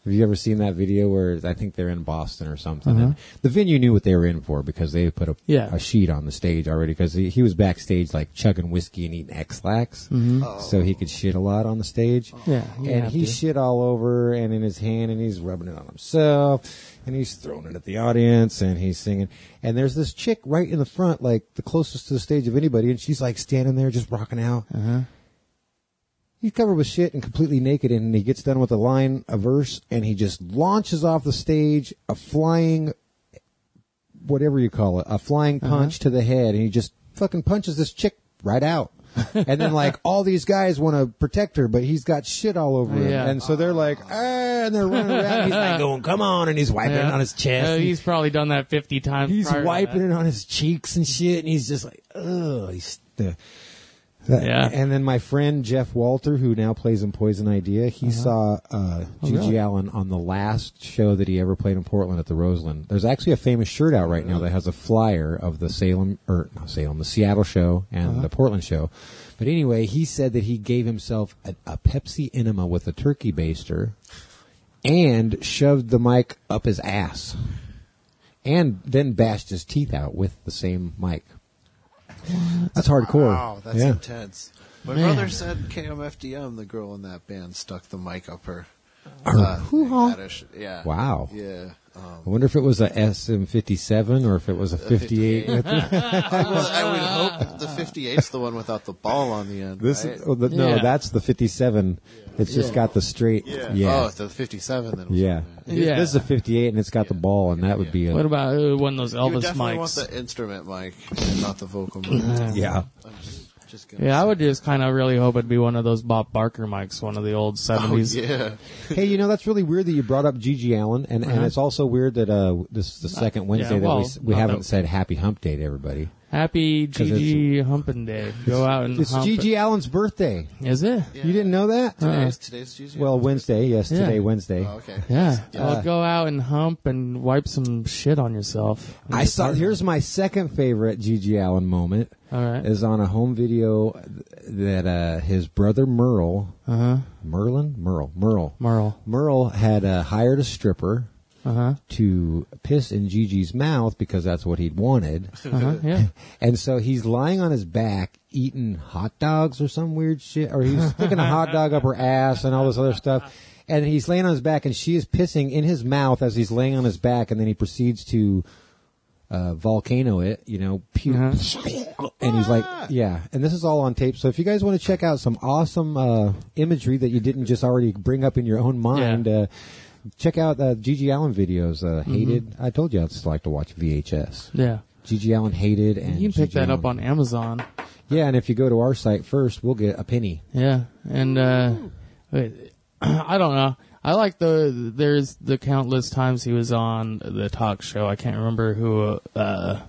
Have you ever seen that video where I think they're in Boston or something? Uh-huh. And the venue knew what they were in for because they put a, Yeah. a sheet on the stage already because he, he was backstage like chugging whiskey and eating X-Lax Mhm. so he could shit a lot on the stage. Yeah, you And have he to. shit all over and in his hand and he's rubbing it on himself and he's throwing it at the audience and he's singing. And there's this chick right in the front, like the closest to the stage of anybody, and she's like standing there just rocking out. Uh-huh. He's covered with shit and completely naked, and he gets done with a line, a verse, and he just launches off the stage a flying, whatever you call it, a flying punch Uh-huh. to the head, and he just fucking punches this chick right out. And then, like, all these guys want to protect her, but he's got shit all over him. Yeah. And so they're like, ah, and they're running around. He's like, going, come on, and he's wiping Yeah. it on his chest. Uh, he's probably done that fifty times. He's prior to wiping that. it on his cheeks and shit, and he's just like, ugh. He's the, that- Yeah. And then my friend Jeff Walter, who now plays in Poison Idea, he Uh-huh. saw uh, Oh, Gigi really? Allen on the last show that he ever played in Portland at the Roseland. There's actually a famous shirt out right now that has a flyer of the Salem, or not Salem, the Seattle show and Uh-huh. the Portland show. But anyway, he said that he gave himself a, a Pepsi enema with a turkey baster and shoved the mic up his ass. And then bashed his teeth out with the same mic. That's hardcore. Wow, that's yeah. intense. My Man. brother said K M F D M, the girl in that band, stuck the mic up her. Her uh, hoo-ha? addish- yeah. Wow. Yeah. Um, I wonder if it was a S M fifty-seven or if it was a fifty-eight. I, would, I would hope the fifty-eight's the one without the ball on the end. This right? is, oh, the, no, Yeah. that's the fifty-seven. It's just got the straight. Yeah. Yeah. Oh, the fifty-seven then. Was yeah. Yeah. This is a fifty-eight and it's got the ball, and that would be a. What about uh, one of those You would Elvis definitely want mics? the instrument mic, and not the vocal mic. Yeah. I'm just, just gonna Yeah, I say. would just kind of really hope it'd be one of those Bob Barker mics, one of the old Oh, seventies. yeah. Hey, you know, that's really weird that you brought up Gigi Allen, and, and Uh-huh. it's also weird that uh, this is the second Wednesday yeah, well, that we, we not haven't that- said Happy Hump Day to everybody. Happy 'Cause Gigi Humpin' Day. Go out and It's hump Gigi Allen's birthday. it. Is it? Yeah. You didn't know that? Today's, today's Tuesday? Well, Wednesday, yes, Yeah. today, Wednesday. Oh, okay. Yeah. Yeah. Well, go out and hump and wipe some shit on yourself. I saw. Here's my second favorite Gigi Allen moment. All right. Is on a home video that uh, his brother Merle, Uh huh. Merlin, Merle, Merle, Merle. Merle had uh, hired a stripper Uh huh. to piss in Gigi's mouth because that's what he'd wanted. Uh huh. Yeah. And so he's lying on his back eating hot dogs or some weird shit, or he's sticking a hot dog up her ass and all this other stuff. And he's laying on his back, and she is pissing in his mouth as he's laying on his back, and then he proceeds to uh, volcano it, you know, puke. Uh-huh. And he's like, yeah. And this is all on tape. So if you guys want to check out some awesome uh, imagery that you didn't just already bring up in your own mind, Yeah. uh, check out uh, Gigi Allen videos. Uh, Mm-hmm. Hated. I told you I just like to watch V H S. Yeah. Gigi Allen Hated, and You can pick Gigi that up Allen- on Amazon. Yeah, and if you go to our site first, we'll get a penny. Yeah. And, uh, wait, I don't know. I like the, there's the countless times he was on the talk show. I can't remember who, uh,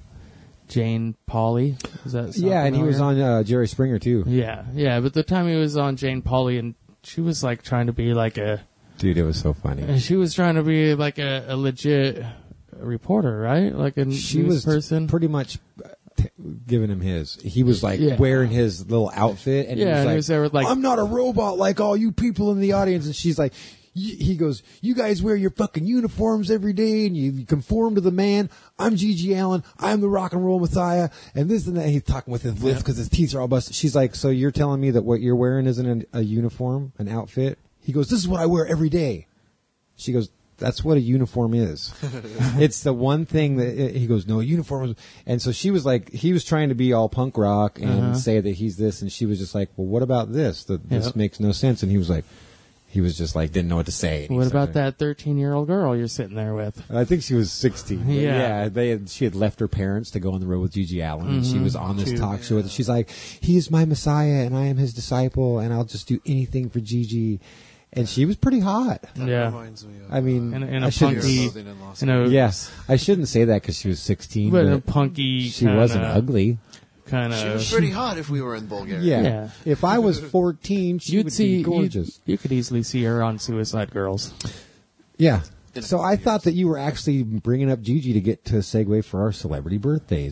Jane Pauley. Is that sound Yeah, and he was familiar? on uh, Jerry Springer too. Yeah. Yeah. But the time he was on Jane Pauley and she was like trying to be like a, Dude, it was so funny. and she was trying to be like a, a legit reporter, right? Like a She news was person. pretty much uh, t- giving him his. He was like Yeah. wearing his little outfit, and Yeah, he was and like, he was there with, like- "I'm not a robot like all you people in the audience." And she's like, y- "He goes, you guys wear your fucking uniforms every day, and you, you conform to the man. I'm Gigi Allen. I'm the rock and roll messiah." And this and that. He's talking with his lips because his teeth are all busted. She's like, "So you're telling me that what you're wearing isn't a, a uniform, an outfit?" He goes, "This is what I wear every day." She goes, "That's what a uniform is." It's the one thing that he goes, "No, a uniform is," and so she was like, he was trying to be all punk rock and Uh-huh. say that he's this, and she was just like, "Well, what about this? That this Yep. makes no sense." And he was like, he was just like, didn't know what to say. And he What about started- that thirteen-year-old girl you're sitting there with? I think she was sixteen. But Yeah. yeah. They had, she had left her parents to go on the road with Gigi Allen, and she Mhm. was on this Cute. talk show with her. She's like, "He is my messiah, and I am his disciple, and I'll just do anything for Gigi." And she was pretty hot. That Yeah. reminds me of, I mean, In a, in I a shouldn't- punky, Clothing in Los in a, Yes, I shouldn't say that because she was sixteen. but in a But punky. she wasn't ugly. Kind She of. was pretty hot if we were in Bulgaria. Yeah. Yeah. If I was fourteen, she You'd would see be gorgeous. You, you could easily see her on Suicide Girls. Yeah. In So a I few thought years. that you were actually bringing up Gigi to get to a segue for our celebrity birthdays.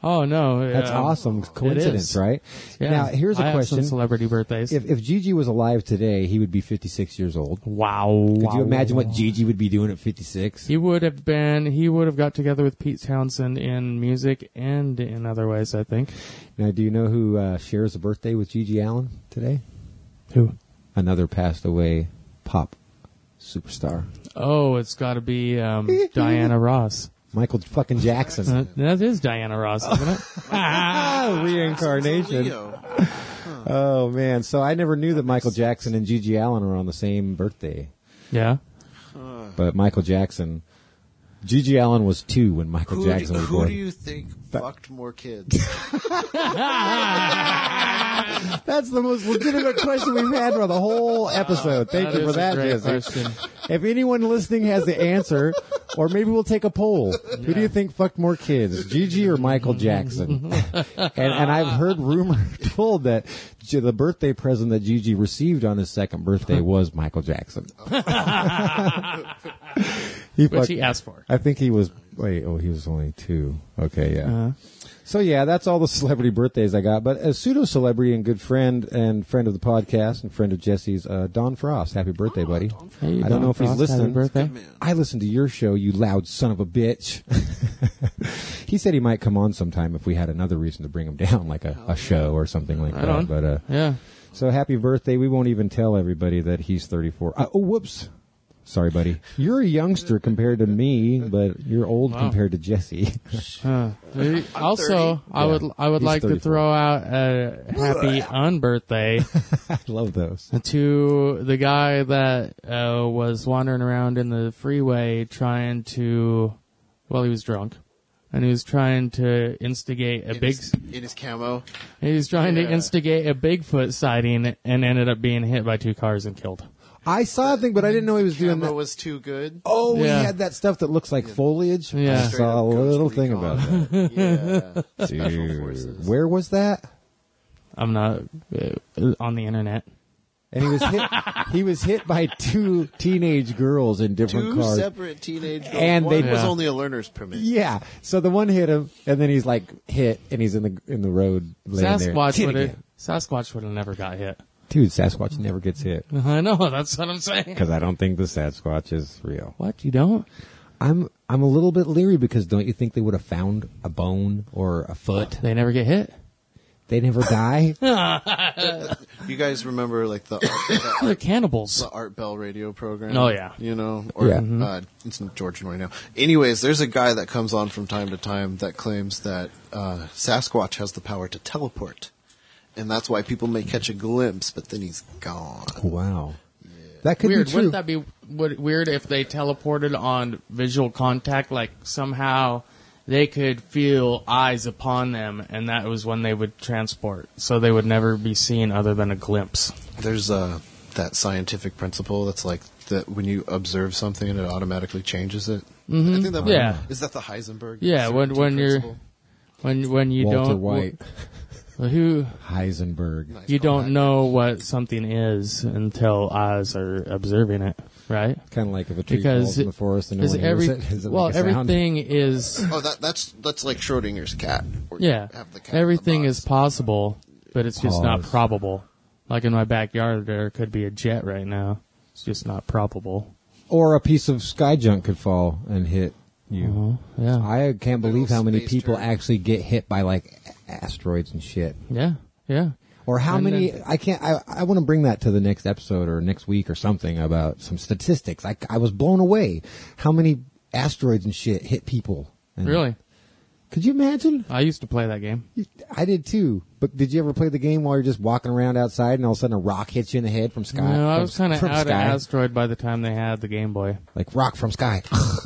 Oh no, That's um, awesome coincidence, is. right? Yeah. Now, here's a I have question. some celebrity birthdays. If, if Gigi was alive today, he would be fifty-six years old. Wow. Could wow, you imagine wow. what Gigi would be doing at fifty-six? He would have been, he would have got together with Pete Townsend in music and in other ways, I think. Now, do you know who uh, shares a birthday with Gigi Allen today? Who? Another passed away pop superstar. Oh, it's got to be um, Diana Ross. Michael fucking Jackson. Uh, that is Diana Ross, isn't it? Reincarnation. Oh, man. So I never knew that Michael Jackson and Gigi Allen were on the same birthday. Yeah. But Michael Jackson... Gigi Allen was two when Michael Who, Jackson do, was who born. do you think fucked more kids? That's the most legitimate question we've had for the whole episode. Thank That you is for that, a great Jesse. question. If anyone listening has the answer, or maybe we'll take a poll. Who do you think fucked more kids, Gigi or Michael Jackson? and, and I've heard rumor told that G- the birthday present that Gigi received on his second birthday was Michael Jackson. he Which fucked- he asked for. I think he was, wait, oh, he was only two. Okay, yeah. Uh-huh. So yeah, that's all the celebrity birthdays I got. But a pseudo celebrity and good friend and friend of the podcast and friend of Jesse's, uh, Don Frost. Happy birthday, buddy! Hey, I don't Don know if Frost, he's happy listening. birthday. I listened to your show, you loud son of a bitch. He said he might come on sometime if we had another reason to bring him down, like a, a show or something like Right that. on. But uh, Yeah. so happy birthday! We won't even tell everybody that he's thirty-four. Uh, oh, whoops. Sorry, buddy. You're a youngster compared to me, but you're old Wow. compared to Jesse. Uh, also, I Yeah, would I would he's like to thirty-four. throw out a happy unbirthday I love those. to the guy that uh, was wandering around in the freeway trying to, well, he was drunk, and he was trying to instigate a in, big. his, in his camo. He was trying to Yeah. instigate a Bigfoot sighting and ended up being hit by two cars and killed. I saw a thing, but I didn't know he was doing Camo that. was too good. Oh, Yeah. he had that stuff that looks like foliage. Yeah. I Straight saw a up Ghost little thing Recon. about that. Yeah. Special forces. Dude, where was that? I'm not uh, on the internet. And he was hit. He was hit by two teenage girls in different Two cars. separate teenage girls. And One they- was Yeah. only a learner's permit. Yeah. So the one hit him, and then he's like hit, and he's in the in the road laying there. Sasquatch Hit would have again. Sasquatch would have never got hit. Dude, Sasquatch never gets hit I know, that's what I'm saying. because I don't think the Sasquatch is real. What, you don't? I'm I'm a little bit leery because don't you think they would have found a bone or a foot? They never get hit? They never die. You guys remember like the Art, They're cannibals. the Art Bell radio program? Oh, yeah. You know? Or, Yeah. uh, it's in Georgian right now. Anyways, there's a guy that comes on from time to time that claims that uh, Sasquatch has the power to teleport. And that's why people may catch a glimpse, but then he's gone. Wow. That could Weird. be true. Wouldn't that be would, weird if they teleported on visual contact? Like somehow they could feel eyes upon them, and that was when they would transport. So they would never be seen other than a glimpse. There's uh, that scientific principle that's like that when you observe something and it automatically changes it. I think that might- Yeah. Is that the Heisenberg? Yeah, when certainty when you're principle? when when you Walter don't White, well, who Heisenberg. Nice you don't callback. know what something is until eyes are observing it, right? Kind of like if a tree Because falls in the forest and no Because one hears every it. Does it well, make a sound? everything is Oh, that that's that's like Schrodinger's cat. where you yeah, have the cat in the everything box. is possible, but it's just not Pause. probable. Like in my backyard, there could be a jet right now. It's just not probable. Or a piece of sky junk could fall and hit you. Oh, yeah, I can't believe Little how many space people turd. actually get hit by like asteroids and shit. yeah, yeah. Or how And many? then- I can't. I, I want to bring that to the next episode or next week or something about some statistics. I, I was blown away how many asteroids and shit hit people. And Really, Could you imagine? I used to play that game. I did too. But did you ever play the game while you're just walking around outside and all of a sudden a rock hits you in the head from sky? No, I from- was kind of from out of sky? asteroid by the time they had the Game Boy. Like rock from sky.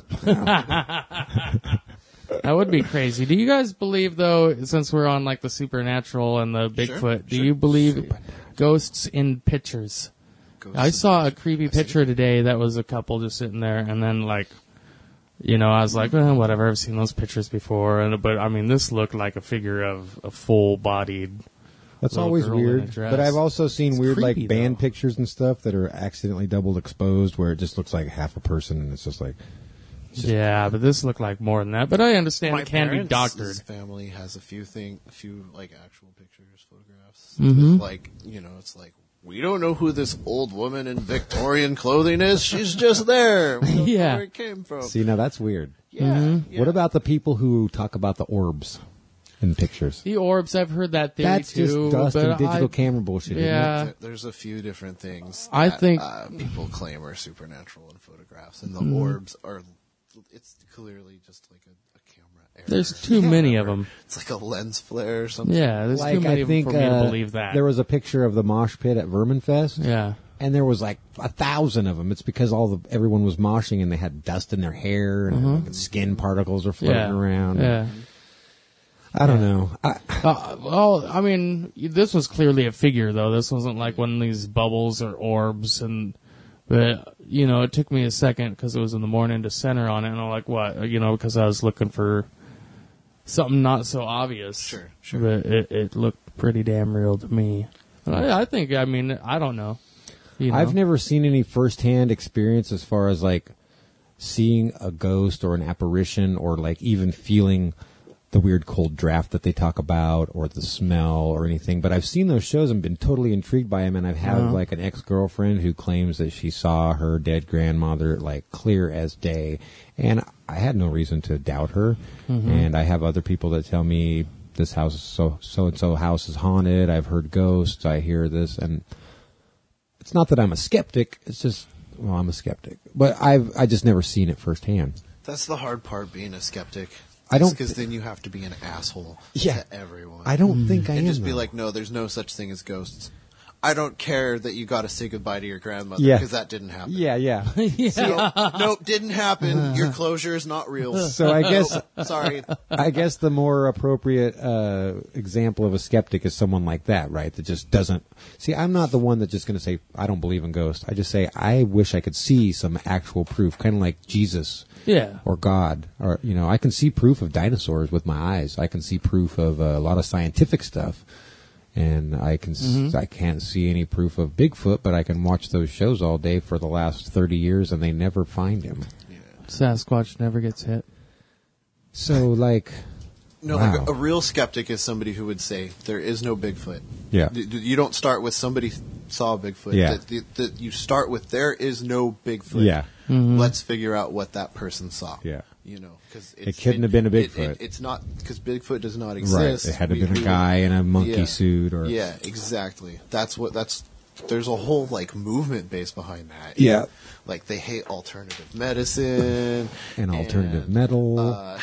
That would be crazy. Do you guys believe, though, since we're on like the supernatural and the Bigfoot, do sure. you believe ghosts in pictures? Ghosts I in saw a pictures. creepy I see. picture today that was a couple just sitting there, and then like, you know, I was like, well, whatever. I've seen those pictures before, and but I mean, this looked like a figure of a full-bodied. That's Little always girl in a weird. dress. But I've also seen It's weird creepy, like band though. pictures and stuff that are accidentally double exposed where it just looks like half a person and it's just like It's just, Yeah, but this looked like more than that. But I understand My it can be parents' doctored. family has a few thing, a few like actual pictures, photographs. Mhm. With, like you know, it's like we don't know who this old woman in Victorian clothing is. She's just there. We don't Yeah. know where it came from. see, now that's weird. Yeah, Mm-hmm. yeah. What about the people who talk about the orbs in pictures? The orbs, I've heard that theory That's too. just dust but and digital I, camera bullshit. isn't it? Yeah. There- There's a few different things. I that, think- uh, people claim are supernatural in photographs, and the Mm. orbs are. It's clearly just like a, a camera error. There's too many of them. It's like a lens flare or something. Yeah, there's Like too many I of them think for me uh, to believe that. there was a picture of the mosh pit at Verminfest. Yeah. And there was like a thousand of them. It's because all the everyone was moshing and they had dust in their hair and like, skin particles are floating Mm-hmm. Yeah. around. Yeah. I don't know. I, Uh, well, I mean, this was clearly a figure, though. This wasn't like one of these bubbles or orbs. And, but, you know, it took me a second because it was in the morning to center on it. And I'm like, what? You know, because I was looking for something not so obvious. Sure, sure. But it, it looked pretty damn real to me. But I, I think, I mean, I don't know. You know? I've never seen any firsthand experience as far as like seeing a ghost or an apparition or like even feeling the weird cold draft that they talk about or the smell or anything. But I've seen those shows and been totally intrigued by them. And I've had Uh-huh. like an ex-girlfriend who claims that she saw her dead grandmother like clear as day. And I had no reason to doubt her. Mm-hmm. And I have other people that tell me this house is so, so-and-so house is haunted. I've heard ghosts. I hear this. And it's not that I'm a skeptic. It's just, well, I'm a skeptic. But I've, I just never seen it firsthand. That's the hard part, being a skeptic. I don't because th- then you have to be an asshole Yeah. to everyone. I don't think I and am. just be though. like, no, there's no such thing as ghosts. I don't care that you got to say goodbye to your grandmother Yeah. because that didn't happen. Yeah, yeah. So, nope, didn't happen. Your closure is not real. So I guess Sorry. I guess the more appropriate uh, example of a skeptic is someone like that, right? That just doesn't see. I'm not the one that's just going to say I don't believe in ghosts. I just say I wish I could see some actual proof, kind of like Jesus Yeah. or God, or you know, I can see proof of dinosaurs with my eyes. I can see proof of uh, a lot of scientific stuff. And I can Mm-hmm. s- I can't see any proof of Bigfoot, but I can watch those shows all day for the last thirty years, and they never find him. Sasquatch never gets hit. So, like, No, wow. like a, a real skeptic is somebody who would say there is no Bigfoot. Yeah. D- d- You don't start with somebody saw a Bigfoot. Yeah. That- that- that you start with there is no Bigfoot. Yeah. Mm-hmm. Let's figure out what that person saw. Yeah. You know, because It couldn't have been a Bigfoot. It, it's not because Bigfoot does not right? exist. It had to We- have been we a guy in a monkey yeah. suit, or Yeah, exactly. That's what. That's there's a whole like movement based behind that. Yeah. Like they hate alternative medicine and alternative and, metal. Uh,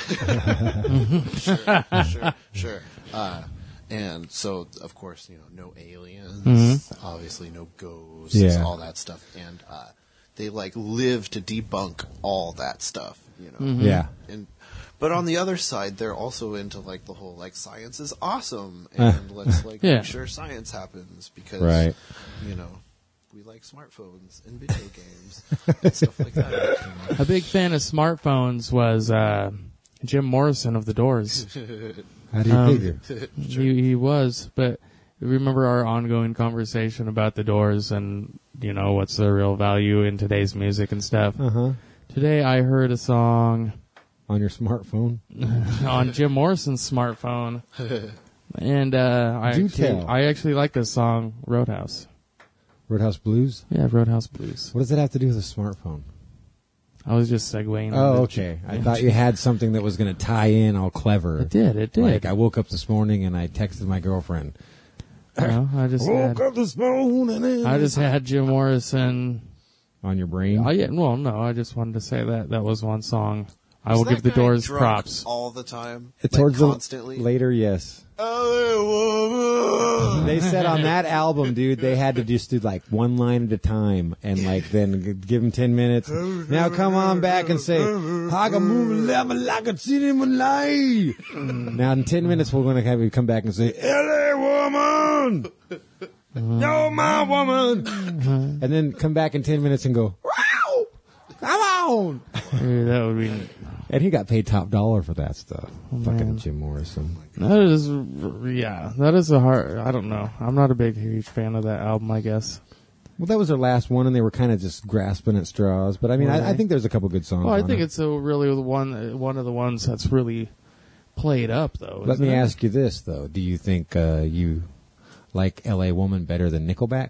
sure, sure, sure. Uh, and so, of course, you know, no aliens, Mm-hmm. obviously no ghosts, Yeah. all that stuff, and uh, they like live to debunk all that stuff, you know. Mm-hmm. yeah, And but on the other side, they're also into like the whole like science is awesome, Uh. and let's like Yeah. make sure science happens because Right. you know. We like smartphones and video games and stuff like that. A big fan of smartphones was uh, Jim Morrison of The Doors. how do you Um, figure? He, he was, but remember our ongoing conversation about The Doors and, you know, what's the real value in today's music and stuff. Uh huh. Today I heard a song On your smartphone. on Jim Morrison's smartphone, and uh, I Do actually, tell. I actually like this song, Roadhouse. Roadhouse Blues. Yeah, Roadhouse Blues. What does that have to do with a smartphone? I was just segueing. Oh, into- okay. I thought you had something that was going to tie in all clever. It did. It did. Like I woke up this morning and I texted my girlfriend. No, I just had, up this morning. And I just had Jim Morrison. on your brain. Oh yeah, well, no, I just wanted to say that that was one song. I Is will that give the guy Doors drunk props. all the time, It- like towards constantly. the later, yes. Oh, woman. They said on that album, dude, they had to just do like one line at a time and like then g- give them ten minutes. Now come on back and say, I can move level like a city moonlight. Now in ten minutes, we're going to have you come back and say, L A woman, you're my woman. And then come back in ten minutes and go, wow, come on. Dude, that would be. And he got paid top dollar for that stuff. Fucking man. Jim Morrison. That is, yeah, that is a hard. I don't know. I'm not a big, huge fan of that album. I guess. Well, that was their last one, and they were kind of just grasping at straws. But I mean, I, I think there's a couple good songs. Well, I on think it. it's a really the one one of the ones that's really played up, though. Let isn't me it? ask you this, though: do you think uh, you like L A Woman better than Nickelback?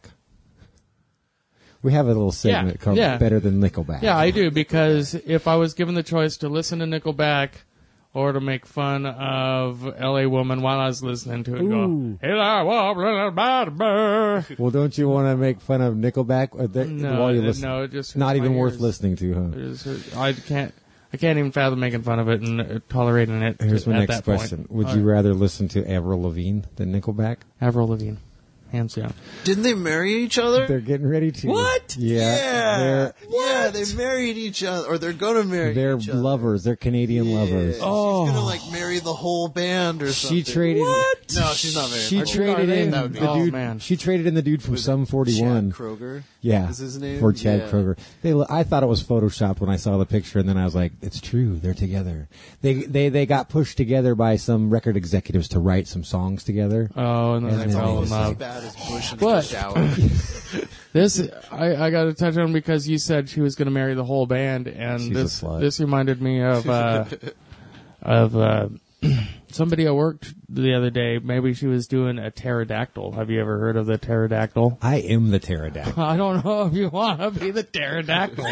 We have a little segment Yeah, called yeah. "Better Than Nickelback." Yeah, I do, because if I was given the choice to listen to Nickelback or to make fun of L A Woman while I was listening to it, Ooh. go, "Hey, I walk about the bar." Well, don't you want to make fun of Nickelback or the, No, while you it- listen? no, it just hurts not even my worth ears. listening to, huh? It just hurt- I can't. I can't even fathom making fun of it and uh, tolerating it. Here's my at next that point. question: Would All you right. rather listen to Avril Lavigne than Nickelback? Avril Lavigne, hands down. Didn't they marry each other? They're getting ready to. What? Yeah, Yeah. they're Yeah, they married each other, or they're gonna marry they're each other. lovers. They're Canadian lovers. Oh. She's gonna like marry the whole band or something. She traded. What? No, she's not married. She Are traded they? in That the would be Oh, dude. man. She traded in the dude from Was it Sum forty-one. Chad Kroger? Yeah, Is his name? for Chad Yeah. Kroger. They, I thought it was photoshopped when I saw the picture, and then I was like, "It's true. They're together." They they they got pushed together by some record executives to write some songs together. Oh, and then And they then fell they in As love. bad as Bush in the But- shower. This I, I got to touch on because you said she was going to marry the whole band, and She's a this slut. this reminded me of uh, of uh, somebody I worked the other day. Maybe she was doing a pterodactyl. Have you ever heard of the pterodactyl? I am the pterodactyl. I don't know if you want to be the pterodactyl.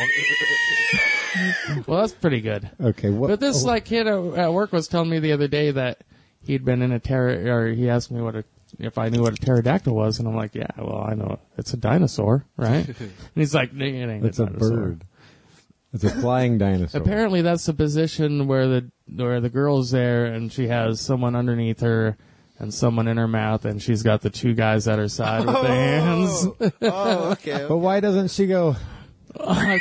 Well, that's pretty good. Okay, what? But this oh, like kid at, at work was telling me the other day that he'd been in a pter or he asked me what a if I knew what a pterodactyl was, and I'm like, yeah, well, I know it's a dinosaur, right? And he's like, it ain't it's a a dinosaur. bird. It's a flying dinosaur. Apparently, that's the position where the where the girl's there, and she has someone underneath her and someone in her mouth, and she's got the two guys at her side with the hands. Oh, okay. But why doesn't she go? I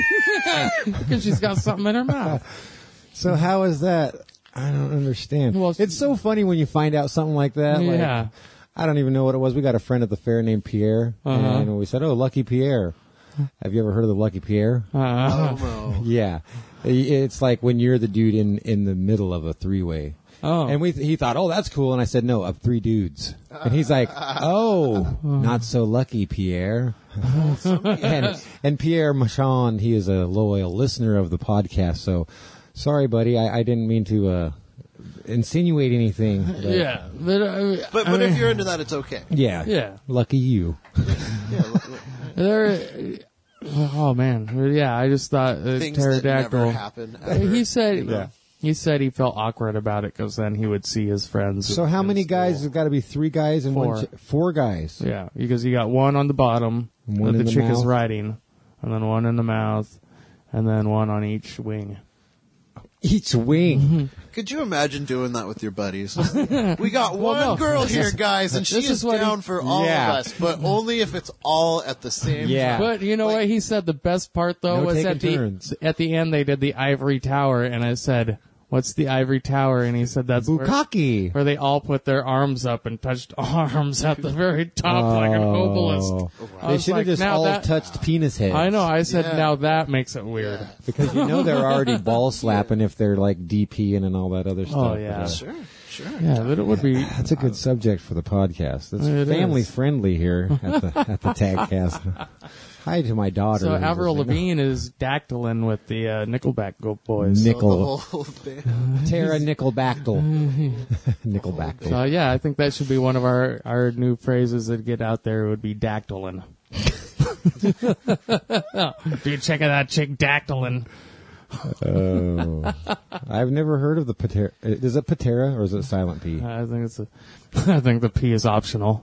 think because she's got something in her mouth. So how is that? I don't understand. Well, it's so funny when you find out something like that. Like, Yeah. I don't even know what it was. We got a friend at the fair named Pierre, Uh-huh. and we said, "Oh, Lucky Pierre." Have you ever heard of the Lucky Pierre? Uh, Oh, no. Yeah, it's like when you're the dude in in the middle of a three way. oh, And we he thought, "Oh, that's cool," and I said, "No, of three dudes." And he's like, "Oh, not so lucky, Pierre." and, and Pierre Machon, he is a loyal listener of the podcast. So, sorry, buddy, I, I didn't mean to uh, insinuate anything. but- yeah, but, uh, But I but if mean, you're into that, it's okay. yeah, yeah, lucky you. Yeah, there. Oh man, yeah. I just thought uh, things that pterodactyl. never happen. Uh, Ever, he said, you know? he said he felt awkward about it because then he would see his friends. So, how in many school. guys? There's got to be three guys and Four. one. Ch- four guys. Yeah, because you got one on the bottom One that in the the chick is mouth. riding, and then one in the mouth, and then one on each wing. Each wing. Could you imagine doing that with your buddies? We got one no. girl here, guys, and she This is, is what he- down for all Yeah. of us, but only if it's all at the same Yeah. time. But you know Like- what he said? The best part though No was taking at the turns. at the end they did the ivory tower, and I said, "What's the ivory tower?" And he said, "That's where, Bukkake. where they all put their arms up and touched arms at the very top like an obelisk." Oh. I They was should have like, just now all that- touched penis heads. I know. I said, Yeah. "Now that makes it weird." Because you know they're already ball slapping if they're like DPing and all that other stuff. Oh, yeah. But, uh, Sure, sure. Yeah, but it would be. That's a good subject for the podcast. It's It family is. friendly here at the at the Tagcast. Hi to my daughter. So who's Avril listening. Lavigne is dactyling with the uh, Nickelback go boys. The Nickel whole thing. Tara Nickelbackle. Nickelbackle. So yeah, I think that should be one of our, our new phrases that get out there would be dactyling. Dude, check out that chick dactyling. Oh, I've never heard of the Patera. Is it Patera or is it silent P? I think it's a. I think the P is optional.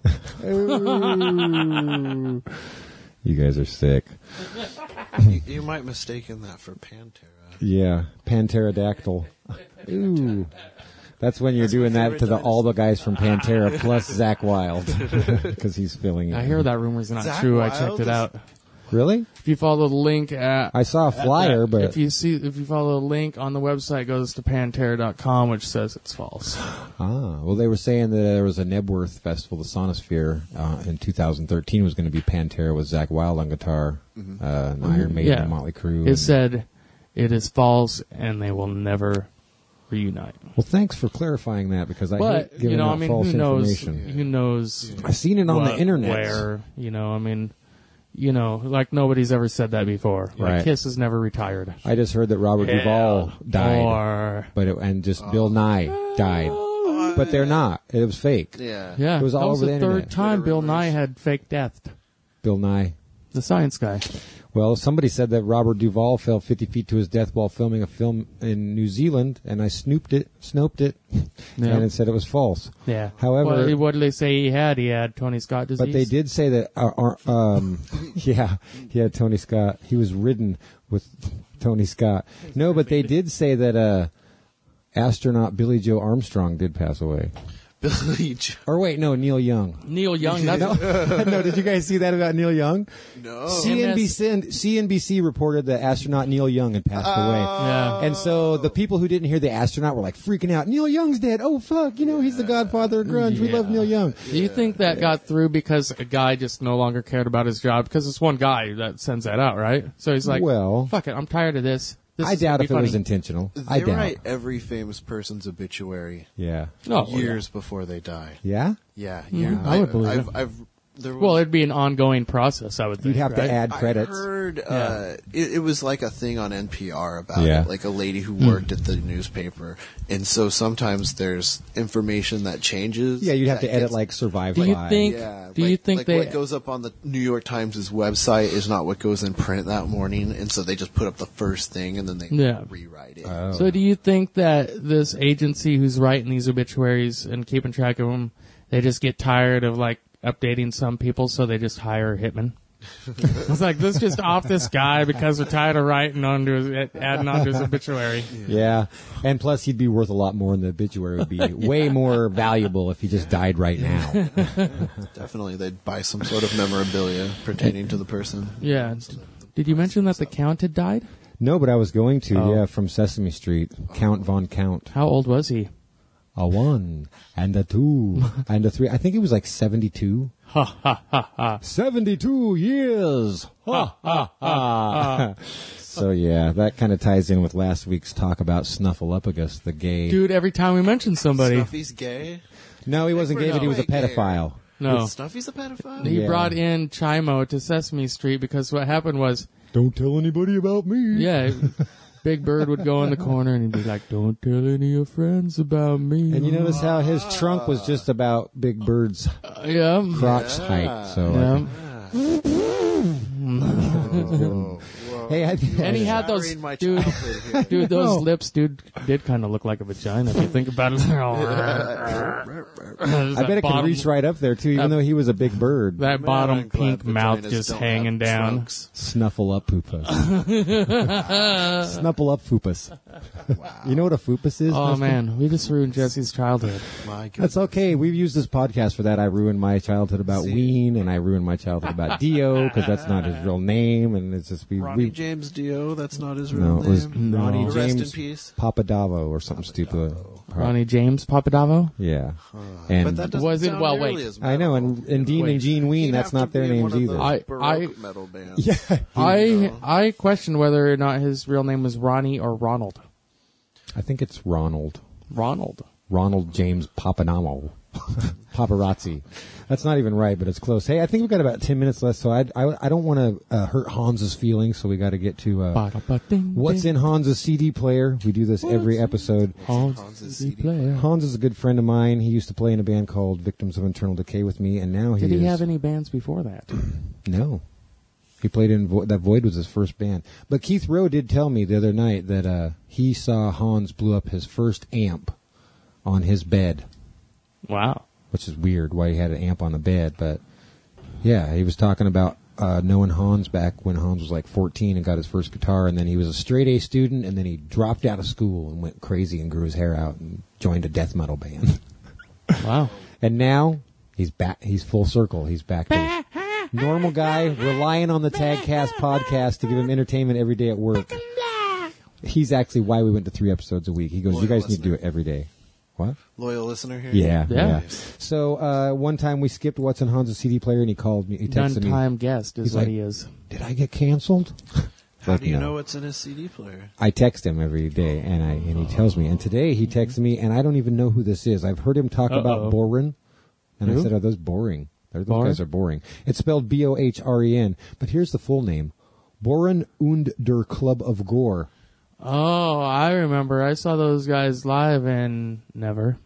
Ooh. You guys are sick. you, you might mistaken that for Pantera. Yeah, Panterodactyl. Ooh. That's when you're That's my doing that favorite to the all the dinosaur. guys from Pantera plus Zach Wild because he's filling it. I hear that rumor's not Zach true. I Wild checked it is- out. Really? If you follow the link at, I saw a flyer, at- but if you see if you follow the link on the website, it goes to pantera dot com, which says it's false. ah, well, they were saying that there was a Nebworth festival, the Sonosphere, uh, in two thousand thirteen was going to be Pantera with Zach Wild on guitar, Mhm. uh, and Iron Maiden, Yeah. and Motley Crue. It and- said it is false, and they will never reunite. well, thanks for clarifying that because I But hate giving you know, out I mean, false who knows? information. Who knows? I've seen it on what, the internet. Where you know, I mean, you know, like nobody's ever said that before. Like Right. Kiss has never retired. I just heard that Robert Hell, Duvall died, or- but it, and just Bill Nye died, but they're not. It was fake. Yeah. Yeah, It was all that was over the the third internet. time Twitter Bill rumors. Nye had fake death. Bill Nye. The science guy. Well, somebody said that Robert Duvall fell fifty feet to his death while filming a film in New Zealand, and I snooped it, snoped it, Yeah. and it said it was false. Yeah. However, Well, what did they say he had? He had Tony Scott disease. but they did say that, uh, uh, um, yeah, he had Tony Scott. He was ridden with Tony Scott. No, but they did say that uh, astronaut Billy Joe Armstrong did pass away. Billy Joe. Or wait, no, Neil Young. Neil Young. That's No, no, did you guys see that about Neil Young? No. C N B C, C N B C reported that astronaut Neil Young had passed away. Yeah. And so the people who didn't hear the astronaut were like freaking out. Neil Young's dead. Oh, fuck. You know, he's the godfather of grunge. We Yeah. love Neil Young. Do you think that got through because a guy just no longer cared about his job? Because it's one guy that sends that out, right? So he's like, Well- fuck it, I'm tired of this. This I is gonna doubt be if it was funny." intentional. I They doubt. write every famous person's obituary Yeah. Oh, years before they die. Yeah? Yeah, Mhm. yeah. I would believe I've, it. I've, there was, Well, it'd be an ongoing process, I would think. You'd have to right? add credits. I heard uh, it, it was like a thing on N P R about Yeah. it, like a lady who worked at the newspaper, and so sometimes there's information that changes. Yeah, you'd have that to edit gets- like Survive Do you Live. think- Yeah, Do like, you think like they- what goes up on the New York Times' website is not what goes in print that morning, and so they just put up the first thing and then they Yeah. rewrite it. Oh. So do you think that this agency who's writing these obituaries and keeping track of them, they just get tired of like updating some people, so they just hire hitmen? It's like, let's just off this guy because we're tired of writing onto his, adding onto his obituary. Yeah. And plus, he'd be worth a lot more, and the obituary would be way more valuable if he just died right now. Definitely, they'd buy some sort of memorabilia pertaining to the person. Yeah. Did you mention that the Count had died? No, but I was going to, Oh. yeah, from Sesame Street. Count Von Count. How old was he? A one, and a two, and a three. I think he was like seventy-two. Ha ha ha ha. seventy-two years! Ha ha ha! So, yeah, that kind of ties in with last week's talk about Snuffleupagus, the gay. Dude, every time we mention somebody, Snuffy's gay? No, he wasn't gay, but he was a No way gayer. pedophile. no. Snuffy's a pedophile? He Yeah. brought in Chimo to Sesame Street because what happened was, Don't tell anybody about me. yeah, Big Bird would go in the corner and he'd be like, "Don't tell any of your friends about me." And you notice how his trunk was just about Big Bird's Uh, yeah. crotch height. So, Yeah. Whoa, whoa. hey, I, And he had those, Showering my dude, childhood here. dude, those No. lips, dude, did kind of look like a vagina if you think about it. I bet it could reach right up there too, even that- though he was a big bird. That Man, bottom I'm glad pink mouth vaginas just don't hanging have down. trunks. Snuffle up fupas. Snuffle up fupas. You know what a fupas is? Oh Mister? man, we just ruined Jesse's childhood. My goodness. That's okay. We've used this podcast for that. I ruined my childhood about See. Ween, and I ruined my childhood about Dio because that's not his real name, and it's just we. Ronnie we James Dio, that's not his real no, name. it was No. Ronnie Rest in James peace. Papadavo or something stupid. Ronnie James Papadavo? Yeah, but and that doesn't Was it- sound well, nearly wait. as I know, and, and Dean Wait. and Gene Ween, He'd that's have not to their be in names one of either. those I- Baroque I- metal bands. Yeah, I I question whether or not his real name was Ronnie or Ronald. I think it's Ronald. Ronald. Ronald James Papanamo. Paparazzi. That's not even right, but it's close. Hey, I think we've got about ten minutes left, so I, I, I don't want to uh, hurt Hans's feelings, so we got to get to uh, Ba-da-ba-ding, what's ding. in Hans's C D player. We do this every episode. Hans Hans's C D C D player. Hans is a good friend of mine. He used to play in a band called Victims of Internal Decay with me, and now he Did he is... have any bands before that? No. He played in... Vo- that Void was his first band. But Keith Rowe did tell me the other night that uh, he saw Hans blew up his first amp on his bed, Wow. which is weird why he had an amp on the bed, but yeah, he was talking about uh, knowing Hans back when Hans was like fourteen and got his first guitar, and then he was a straight A student, and then he dropped out of school and went crazy and grew his hair out and joined a death metal band. Wow. And now he's back. He's full circle. He's back to normal guy, relying on the Tagcast podcast to give him entertainment every day at work. He's actually why we went to three episodes a week. He goes, Loyal "You guys need to listener. do it every day." What? Loyal listener here? Yeah, Yeah. yeah. So uh, one time we skipped What's in Hans' C D player, and he called me. He texted me. Done-time guest is He's what like, he is. Did I get canceled? How Like, do you no. know what's in his C D player? I text him every day, and I and he tells me. And today he texted me, and I don't even know who this is. I've heard him talk Uh-oh. about Borin, and Who? I said, "Are those boring?" Those Bohren? guys are boring. It's spelled B O H R E N, but here's the full name. Bohren und der Club of Gore. Oh, I remember. I saw those guys live and never.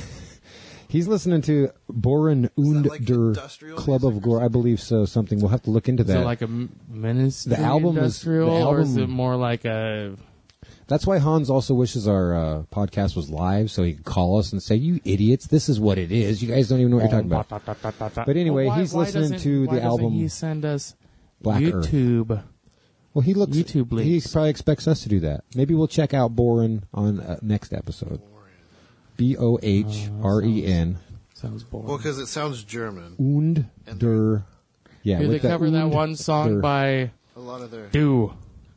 He's listening to Bohren und like der industrial Club of Gore. I believe so. Something. We'll have to look into Is that. it like a m- ministry The album is- the industrial, or is album- it more like a... That's why Hans also wishes our uh, podcast was live, so he could call us and say, "You idiots, this is what it is. You guys don't even know what you're talking about." But anyway, Well, why- he's why listening doesn't- to why the doesn't album he send us Black Earth. YouTube. Well, he looks. YouTube he links. probably expects us to do that. Maybe we'll check out Bohren on uh, next episode. B O H R E N. Sounds boring. Well, because it sounds German. Und der. Yeah, Did they with the cover that und one song der. by A lot of their Do?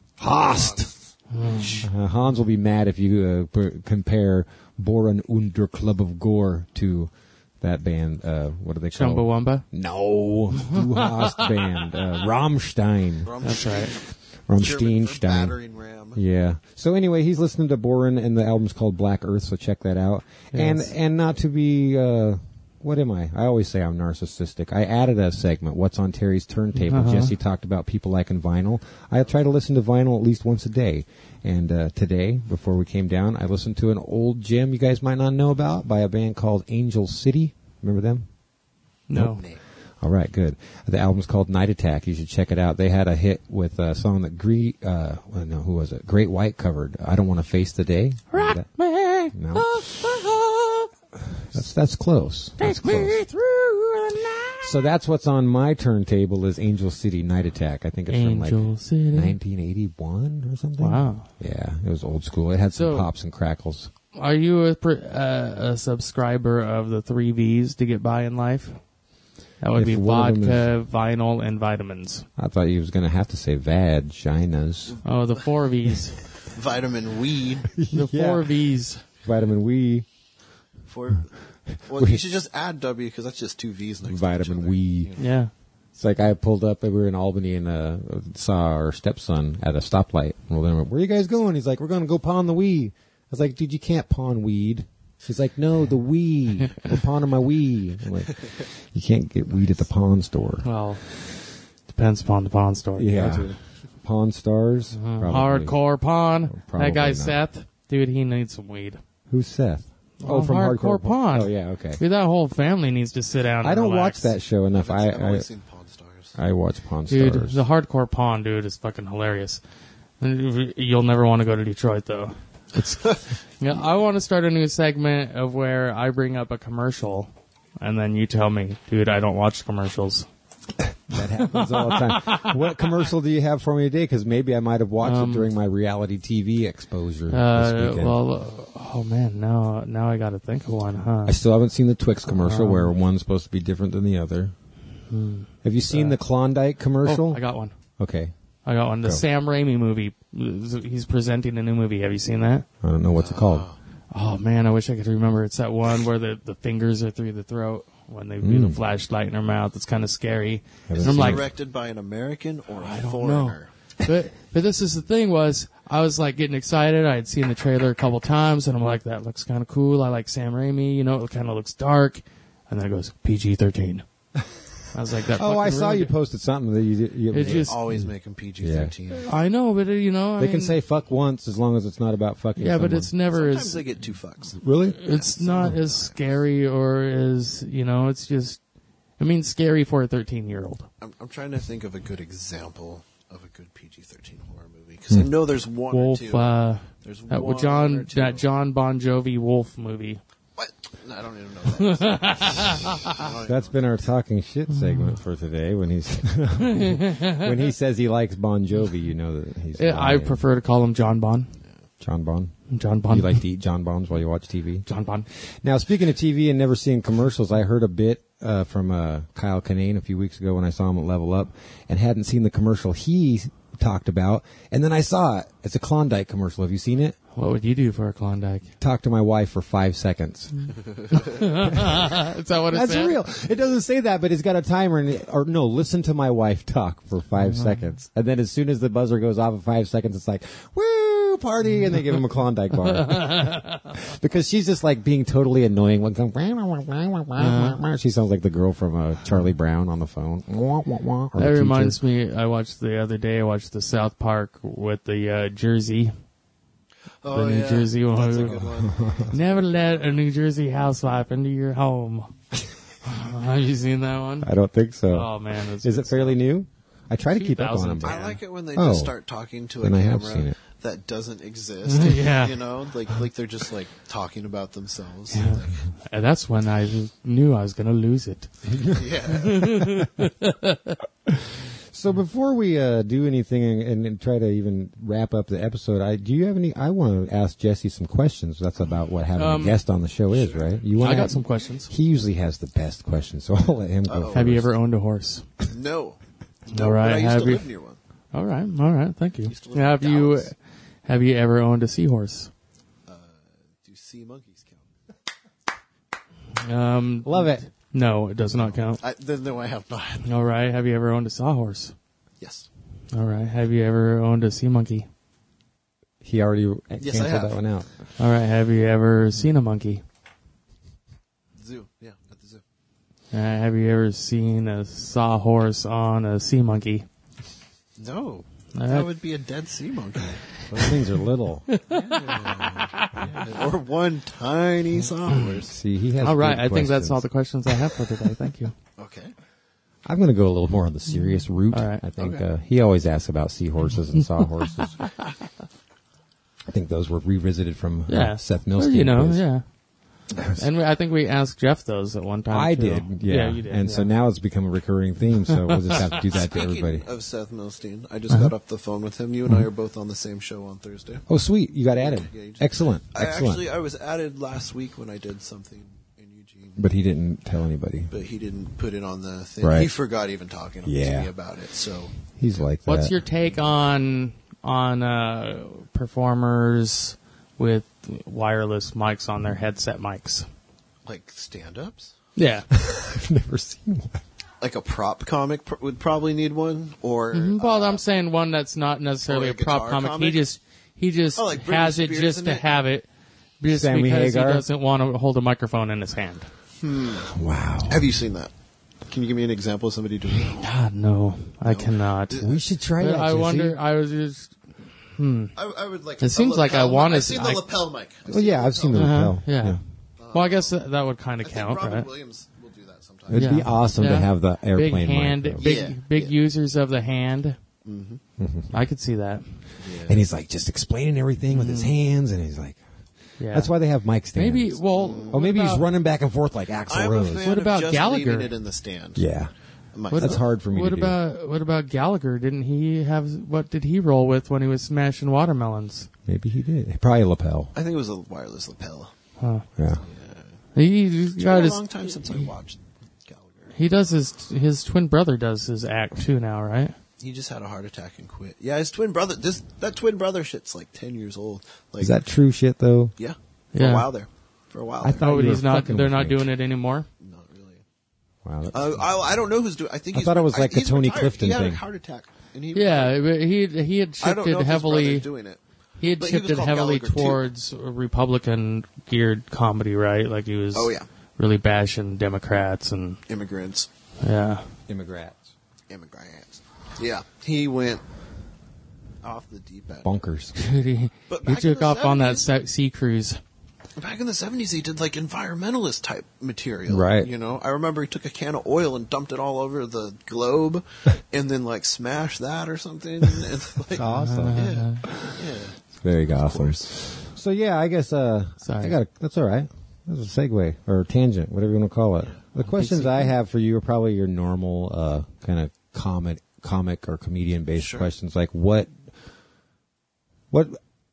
Hast. Uh, Hans will be mad if you uh, p- compare Bohren und der Club of Gore to that band. Uh, what do they call it? Chumbawamba? No, Du Hast band. Uh, Rammstein. That's right. German for Rammsteinstein. battering ram. Yeah. So anyway, he's listening to Bohren, and the album's called Black Earth. So check that out. Yes. And and not to be. Uh, what am I? I always say I'm narcissistic. I added a segment, What's on Terry's Turntable. Uh-huh. Jesse talked about people liking vinyl. I try to listen to vinyl at least once a day. And uh, today, before we came down, I listened to an old gem you guys might not know about by a band called Angel City. Remember them? No. All right, good. The album's called Night Attack. You should check it out. They had a hit with a song that Gre- uh, well, no, who was it? Great White covered. I Don't Want to Face the Day. Remember that? Me. No. Oh, That's that's close. That's take me close. through the night. So that's what's on my turntable is Angel City Night Attack. I think it's Angel from like City. nineteen eighty-one or something. Wow. Yeah, it was old school. It had some So- pops and crackles. Are you a, pr- uh, a subscriber of the three V's to get by in life? That would If be one of them vodka, vinyl, and vitamins. I thought you was going to have to say vaginas. Oh, the four V's. Vitamin weed. The Yeah. four V's. Vitamin we. For well, you should just add W because that's just two V's next to each Vitamin other. we. Yeah. It's like I pulled up. We were in Albany and uh, saw our stepson at a stoplight. Well, then, where are you guys going? He's like, we're going to go pawn the Wii. I was like, dude, you can't pawn weed. He's like, no, the Wii. We're pawning my Wii. I'm like, you can't get weed at the pawn store. Well, depends upon the pawn store. you Yeah. go to. Pawn stars? Uh, Probably. hardcore pawn. Probably That guy not. Seth, dude, he needs some weed. Who's Seth? Oh, from Hardcore Hardcore Pawn. Oh, yeah, okay. Dude, that whole family needs to sit down. I and don't relax. watch that show enough. I I've only I, seen Pawn Stars. I watch Pawn Dude, Stars. the hardcore pawn dude is fucking hilarious. You'll never want to go to Detroit though. It's, yeah, I want to start a new segment of where I bring up a commercial, and then you tell me, dude, I don't watch commercials. That happens all the time. What commercial do you have for me today? Because maybe I might have watched Um, it during my reality T V exposure this Uh, weekend. well, uh, oh man, now now I got to think of one, huh? I still haven't seen the Twix commercial Um, where one's supposed to be different than the other. Have you seen the Klondike commercial? Oh, I got one. Okay. I got one. The Go. Sam Raimi movie. He's presenting a new movie. Have you seen that? I don't know what's it called. Oh man, I wish I could remember. It's that one where the, the fingers are through the throat when they do the Mm. flashlight in their mouth. It's kind of scary. Haven't And I'm seen like, Directed by an American or a I don't foreigner? know. but but this is the thing was I was like getting excited. I had seen the trailer a couple times, and I'm like, that looks kind of cool. I like Sam Raimi. You know, it kind of looks dark. And then it goes P G thirteen. I was like, that. Oh, I fucking saw ruined you it. posted something that you. you It just- Always make them P G thirteen. I know, but uh, you know, I they can mean, say fuck once as long as it's not about fucking. yeah, but someone. it's never Sometimes as they get two fucks. really. it's not as scary or as you know. It's just, I mean, scary for a thirteen year old. I'm, I'm trying to think of a good example of a good P G thirteen horror movie because I know there's one Wolf, or two. uh, there's that one John or two. that John Bon Jovi Wolf movie. What? No, I don't even know that. I don't even That's know. been our talking shit segment for today. When he's when he says he likes Bon Jovi, you know that he's. Yeah, I lying. prefer to call him John Bon. John Bon. John Bon. You like to eat John Bons while you watch T V? John Bon. Now, speaking of T V and never seeing commercials, I heard a bit uh, from uh, Kyle Kinane a few weeks ago when I saw him at Level Up and hadn't seen the commercial he talked about. And then I saw it. It's a Klondike commercial. Have you seen it? What would you do for a Klondike? Talk to my wife for five seconds. Is that what it That's said? real. It doesn't say that, but it's got a timer. And it, or no, listen to my wife talk for five Uh-huh. seconds. And then as soon as the buzzer goes off at five seconds, it's like, woo! party, and they give him a Klondike bar. Because she's just like being totally annoying. Uh, she sounds like the girl from uh, Charlie Brown on the phone. Or That the reminds teacher. me, I watched the other day, I watched the South Park with the uh, Jersey. Oh, the New yeah. Jersey one. That's a good one. Never let a New Jersey housewife into your home. Have you seen that one? I don't think so. Oh, man. It's, Is it fairly new? I try to keep up on them. two thousand I like it when they Oh. just start talking to a Then I have seen camera it. that doesn't exist. Yeah. You know, like like they're just like talking about themselves. Yeah. Like, And that's when I knew I was going to lose it. yeah. So before we uh, do anything and, and try to even wrap up the episode, I do you have any? I want to ask Jesse some questions. That's about what having Um, a guest on the show is, right? You want? I got some questions. He usually has the best questions, so I'll let him go. Uh-oh. Have you first. ever owned a horse? No. No, All right, but I used have to you- live near one. All right, all right. Thank you. Used to live in Have you Dallas. have you ever owned a seahorse? Do sea monkeys count? Um, Love it. No, it does not count. I, then no, I have not. All right. Have you ever owned a sawhorse? Yes. All right. Have you ever owned a sea monkey? He already Yes, I canceled have. that one out. All right. Have you ever seen a monkey? Zoo. Yeah, at the zoo. Uh, have you ever seen a sawhorse on a sea monkey? No. All That right. would be a dead sea monkey. Those things are little. Or one tiny sawhorse. See, he has. All right. good I think that's questions. all the questions I have for today. Thank you. Okay. I'm going to go a little more on the serious route. All right. I think Okay. uh, he always asks about seahorses and sawhorses. I think those were revisited from uh, Yeah. Seth Well, Milstein. you know, quiz. yeah. And we, I think we asked Jeff those at one time. I too. did, yeah. you did. And yeah. so now it's become a recurring theme, so we'll just have to do that to Speaking everybody. of Seth Milstein, I just got off the phone with him. You and I are both on the same show on Thursday. Oh, sweet. You got added. Yeah, you just- Excellent. I Excellent. actually I was added last week when I did something in Eugene, But he didn't tell anybody. but he didn't put it on the thing. Right. He forgot even talking Yeah. to me about it. So He's like that. What's your take on on uh, performers with wireless mics on their headset mics? like stand-ups, Yeah. I've never seen one. like a prop comic pr- would probably need one, or Well, uh, I'm saying one that's not necessarily or a a prop guitar comic. comic? He just he just Oh, like Britney has it Spears just in to it? have it, just Sammy because Hagar? he doesn't want to hold a microphone in his hand. Wow. have you seen that? Can you give me an example of somebody doing that? God, no, I cannot. We should try But that, I Jesse. wonder. I was just. Hmm. I, I would like. It a seems like I lapel- wanna I've seen the I- lapel mic. I've Well, seen yeah, I've seen the Uh-huh, lapel. yeah. Well, I guess that, that would kind I of think count, Robin right? Williams will do that sometime. It'd be Yeah. awesome to Yeah. have the airplane big hand, mic, though. big Yeah, big yeah. users of the hand. Mm-hmm. I could see that. And he's like just explaining everything with his hands, and he's like, Yeah. that's why they have mic stands. Maybe. Well. Oh, what maybe he's about- running back and forth like Axl I'm a Rose. fan What of about just Gallagher? leaving it in the stand. Yeah. Myself. That's hard for me What to do. about what about Gallagher? Didn't he have? What did he roll with when he was smashing watermelons? Maybe he did. Probably a lapel. I think it was a wireless lapel. Huh. Yeah. He he's It's got been a his. long time since I watched Gallagher. He does his his twin brother does his act too now, right? He just had a heart attack and quit. Yeah, his twin brother. This that twin brother shit's like ten years old. Like Is that true shit though? yeah, for Yeah. a while there. For a while. I there. thought Oh, but you he's were not. fucking They're with not me. doing it anymore. Not really. Wow. That's, Uh, I, I don't know who's doing. I think I he's, thought it was like he's a Tony retired. Clifton he had thing. a heart attack. And he Yeah, but he he had I don't shifted know if heavily. his brother's doing it. He had But he was shifted called heavily Gallagher, too. towards Republican geared comedy, right? Like he was. Oh, yeah. Really bashing Democrats and Immigrants. yeah. immigrants. Immigrants. Yeah, he went off the deep end. Bonkers. Dude, he, But he back in took the off on that seventies se- sea cruise. Back in the seventies, he did like environmentalist type material. Right. You know, I remember he took a can of oil and dumped it all over the globe, and then like smashed that or something. And, like, Awesome. Yeah. Yeah. It's very awesome. So yeah, I guess uh, Sorry. I got that's all right. That's a segue or tangent, whatever you want to call it. The questions I have for you are probably your normal uh, kind of comic, comic or comedian based Sure. questions, like what, what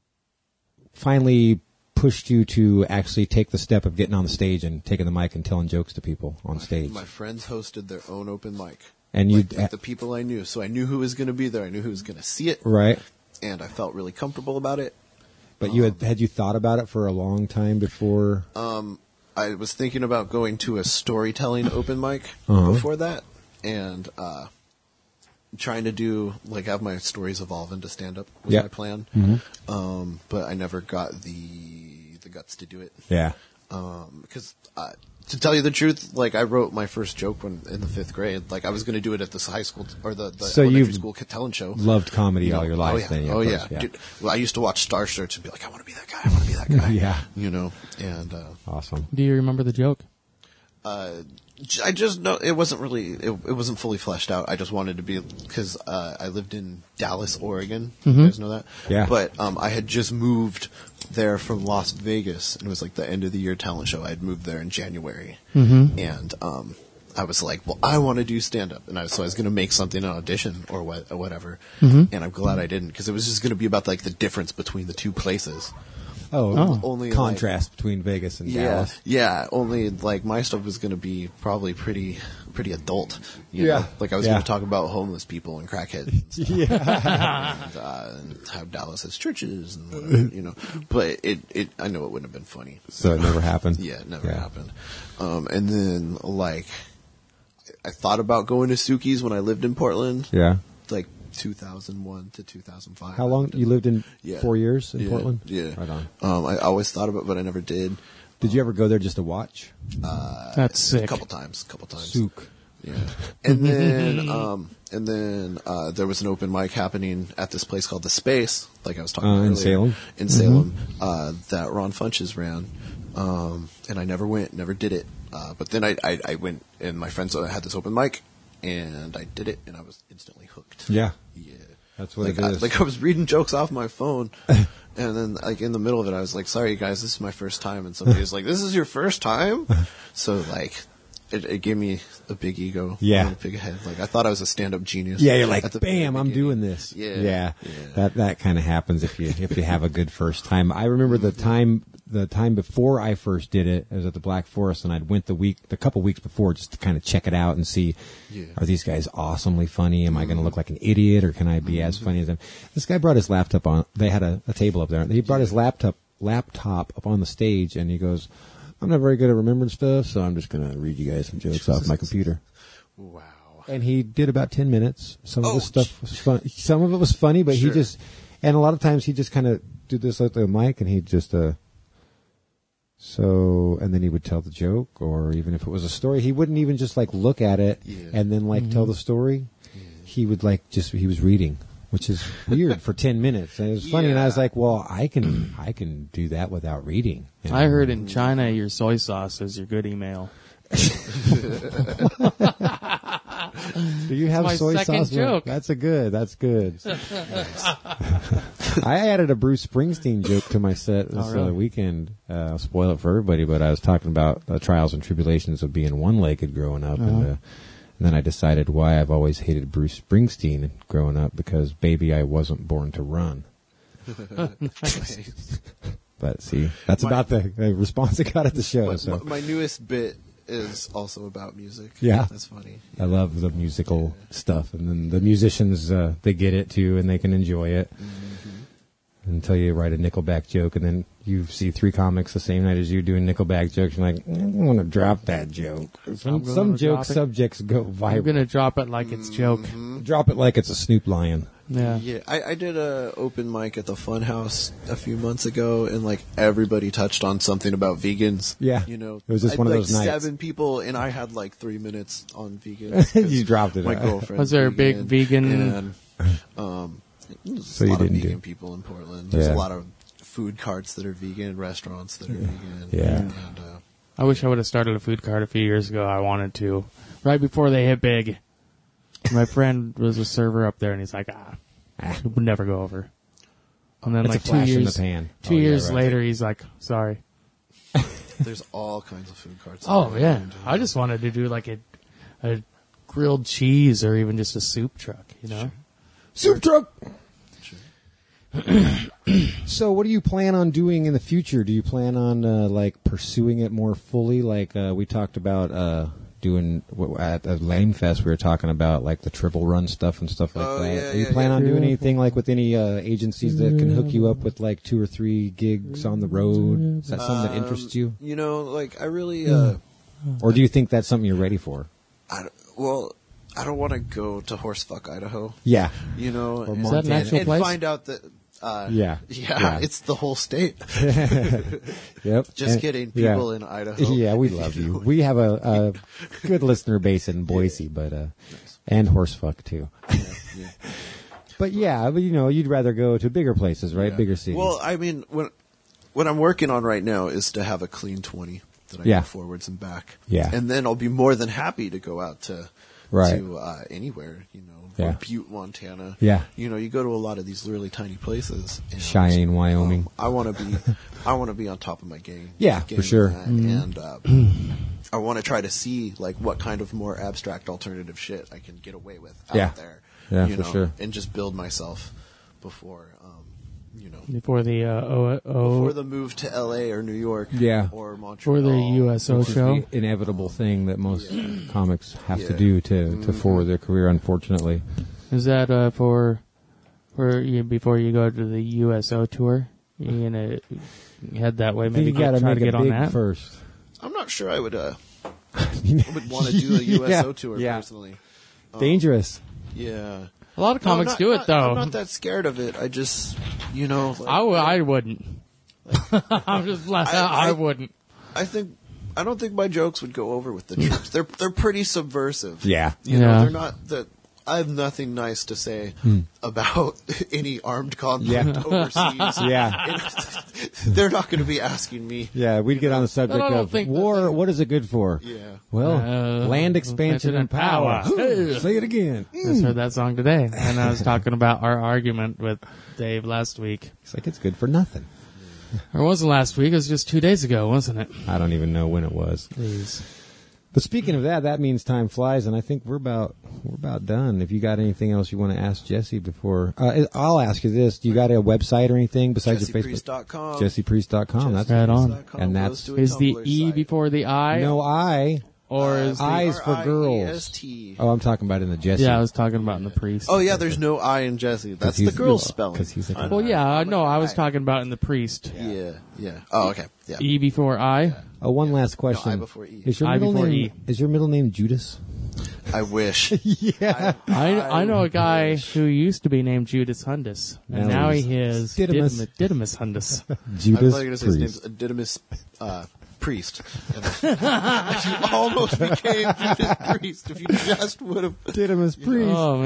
finally pushed you to actually take the step of getting on the stage and taking the mic and telling jokes to people on stage. My friends hosted their own open mic. And you, like, like the people I knew. So I knew who was going to be there. I knew who was going to see it. right? And I felt really comfortable about it. But you had had you thought about it for a long time before? Um, I was thinking about going to a storytelling open mic Uh-huh. before that. And uh, trying to do like have my stories evolve into stand up was Yeah. my plan. Mhm. Um, but I never got the the guts to do it. Yeah. Um, because uh, to tell you the truth, like I wrote my first joke when in the fifth grade. Like I was going to do it at this high school or the, the So elementary you've school talent show. loved comedy You know, all your oh life yeah, then, yeah, oh of yeah. course, yeah. Dude, well, I used to watch Star Search and be like, I want to be that guy. I want to be that guy. Yeah. You know, and uh, Awesome. Do you remember the joke? uh, j- I just know it wasn't really it, it wasn't fully fleshed out. I just wanted to be because uh, I lived in Dallas, Oregon. Mhm. You guys know that? Yeah. But um, I had just moved there from Las Vegas, and it was like the end of the year talent show. I had moved there in January, Mhm. and um, I was like, well, I want to do stand up, and I, so I was going to make something an audition or what or whatever. Mhm. And I'm glad I didn't because it was just going to be about like the difference between the two places. Oh, Oh. Only, contrast between Vegas and Yeah, Dallas. yeah. Only like my stuff was going to be probably pretty, pretty adult. You Yeah. know? Like I was Yeah. going to talk about homeless people and crackheads. And stuff. Yeah. and, uh, and how Dallas has churches and whatever, you know. But it, it, I know it wouldn't have been funny. So it never happened? Yeah, it never Yeah. happened. Um, and then like, I thought about going to Suki's when I lived in Portland. Yeah. Like two thousand one to two thousand five. How long? You lived in Yeah. four years in Yeah, Portland? Yeah. Right on. Um, I always thought about it, but I never did. Did you ever go there just to watch? Uh, That's sick. A couple times. A couple times. Souk. Yeah. And then, um, and then uh, there was an open mic happening at this place called The Space, like I was talking Uh, about in earlier. Salem? In Mhm. Salem, uh, that Ron Funches ran. Um, and I never went, never did it. Uh, but then I, I, I went, and my friends had this open mic, and I did it, and I was instantly hooked. Yeah. Yeah. That's what like it I, is. like I was reading jokes off my phone, and then like in the middle of it, I was like, "Sorry guys, this is my first time," and somebody was like, "This is your first time?" So like, it, it gave me a big ego, Yeah. a big head. Like I thought I was a stand-up genius. Yeah, you're like, at the very bam, I'm beginning. doing this. Yeah, yeah. yeah. That that kind of happens if you if you have a good first time. I remember the time the time before I first did it. I was at the Black Forest, and I'd went the week, the couple weeks before, just to kind of check it out and see, Yeah. are these guys awesomely funny? Am I going to look like an idiot, or can I be as funny as them? This guy brought his laptop on. They had a, a table up there. He brought his laptop laptop up on the stage, and he goes, "I'm not very good at remembering stuff, so I'm just going to read you guys some jokes off my computer." Wow. And he did about ten minutes. Some of Oh, the stuff was fun. Some of it was funny, but Sure. he just, and a lot of times he just kind of did this at the mic, and he'd just, uh, so, and then he would tell the joke, or even if it was a story, he wouldn't even just like look at it Yeah. and then like tell the story. He would like just, he was reading, which is weird for ten minutes. And it was funny. And I was Yeah. like, well, I can, I can do that without reading. you I know? heard in China your soy sauce is your good email. Do you have my soy second sauce? joke. That's a good. That's good. I added a Bruce Springsteen joke to my set this Oh, really? uh, weekend. Uh, I'll spoil it for everybody, but I was talking about the trials and tribulations of being one-legged growing up, and, Uh-huh. uh, and then I decided why I've always hated Bruce Springsteen growing up, because baby, I wasn't born to run. But see, that's My- about the, the response I got at the show. My, so. my, my newest bit is also about music. Yeah. That's funny. I love the musical stuff, and then the musicians uh, they get it too, and they can enjoy it. Mm-hmm. Until you write a Nickelback joke, and then you see three comics the same night as you doing Nickelback jokes. You're like, I want to drop that joke. Some, I'm gonna some joke drop it. subjects go I'm viral. gonna drop it like it's joke. Drop it like it's a Snoop Lion. Yeah. Yeah, I, I did a open mic at the Funhouse a few months ago, and like everybody touched on something about vegans. Yeah. you know, It was just I had, one of like those nights. Seven people, and I had like three minutes on vegans. 'cause You dropped it. My huh? girlfriend Was there a big vegan- And, um, there's So a you lot of didn't vegan do- people in Portland. There's Yeah. a lot of food carts that are vegan, restaurants that are vegan. Yeah. and, uh, I wish I would have started a food cart a few years ago. I wanted to, right before they hit big. My friend was a server up there, and he's like, ah, it would never go over. And then It's like a flash two in years, the pan. two Oh, yeah, years right. later, he's like, sorry. there's all kinds of food carts. Oh around. yeah, I just wanted to do like a, a grilled cheese or even just a soup truck, you know. Soup truck. So, what do you plan on doing in the future? Do you plan on uh, like pursuing it more fully? Like uh, we talked about uh, doing w- at the Lame Fest, we were talking about like the triple run stuff and stuff like Oh, that. yeah, do you yeah, plan yeah. on doing anything like with any uh, agencies that can hook you up with like two or three gigs on the road? Is that something that interests you, Um, You know, like I really, uh, or do you think that's something you're ready for? I, don't- well, I don't want to go to Horsefuck, Idaho. Yeah. You know, Or and, Is that an actual and place? find out that. Uh, Yeah. yeah, Yeah. it's the whole state. Yep. Just And- kidding, yeah. people in Idaho. Yeah, we love you. We have a, a good listener base in Boise, but uh, and Horsefuck too. Yeah. But yeah, but you know, you'd rather go to bigger places, right? Yeah. Bigger cities. Well, I mean, what what I'm working on right now is to have a clean twenty that I Yeah. go forwards and back. Yeah. and then I'll be more than happy to go out to Right. to uh, anywhere. You know, Yeah. Butte, Montana. Yeah. You know, you go to a lot of these really tiny places. And, Cheyenne, Wyoming. um, I want to be I want to be on top of my game. Yeah, game for sure. with that. Mhm. And uh, I want to try to see like what kind of more abstract alternative shit I can get away with out Yeah. there. Yeah, you for know, sure. and just build myself before. Um, you know, Before the uh, o, o, before the move to L A or New York, Yeah. or Montreal, for the U S O Which is show. the inevitable thing that most comics have to Yeah. do to, to Mhm. forward their career, unfortunately. Is that uh, for for you before you go to the U S O tour? You gonna head that way? I think Maybe you got to get, try make to get it on big that first. I'm not sure I would uh, would want to do a U S O Yeah. tour Yeah. personally. Um, Dangerous. Yeah. A lot of No, comics not- do it not- though. I'm not that scared of it. I just, you know, like, I, w- I wouldn't. I'm just like, I, I- I wouldn't. I think I don't think my jokes would go over with the troops. They're they're pretty subversive. Yeah. You know, Yeah. they're not that. I have nothing nice to say about any armed conflict Yeah. overseas. Yeah. They're not going to be asking me. Yeah, we'd get on the subject I don't of think that war. What is it good for? Yeah. Well, Uh, land expansion and power. Hey. Say it again. Just heard that song today, and I was talking about our argument with Dave last week. It's like it's good for nothing. Or was it last week? It was just two days ago, wasn't it? I don't even know when it was. Please. But speaking of that, that means time flies, and I think we're about we're about done. If you got anything else you want to ask Jesse before, uh, I'll ask you this: do you got a website or anything besides Jesse your Priest Facebook? dot com. Jesse Priest dot com. That's Right on. Jesse Priest dot com And goes that's- to a Is the Tumblr E site. before the I? no I. Or Uh, is the... Eyes for girls. R I E S T. Oh, I'm talking about in the Jesse. Yeah, I was talking about in the priest. Oh yeah, there's no I in Jesse. That's the he's- girl's spelling. because he's a I Well, know. yeah, I'm no, a I was guy. talking about in the priest. Yeah, yeah. Oh, okay. Yeah. E before I? Oh, one last question. I before E. Is your I middle before name E. is your middle name Judas? I wish. Yeah. I, I know a guy who used to be named Judas Hundus, and Now now he's he is Didymus. Didymus, Didymus Hundus. I Judas thought you were going to say his name's Priest. Didymus uh, Priest. And you almost became Judas Priest if you just would have. Didymus Priest. Oh,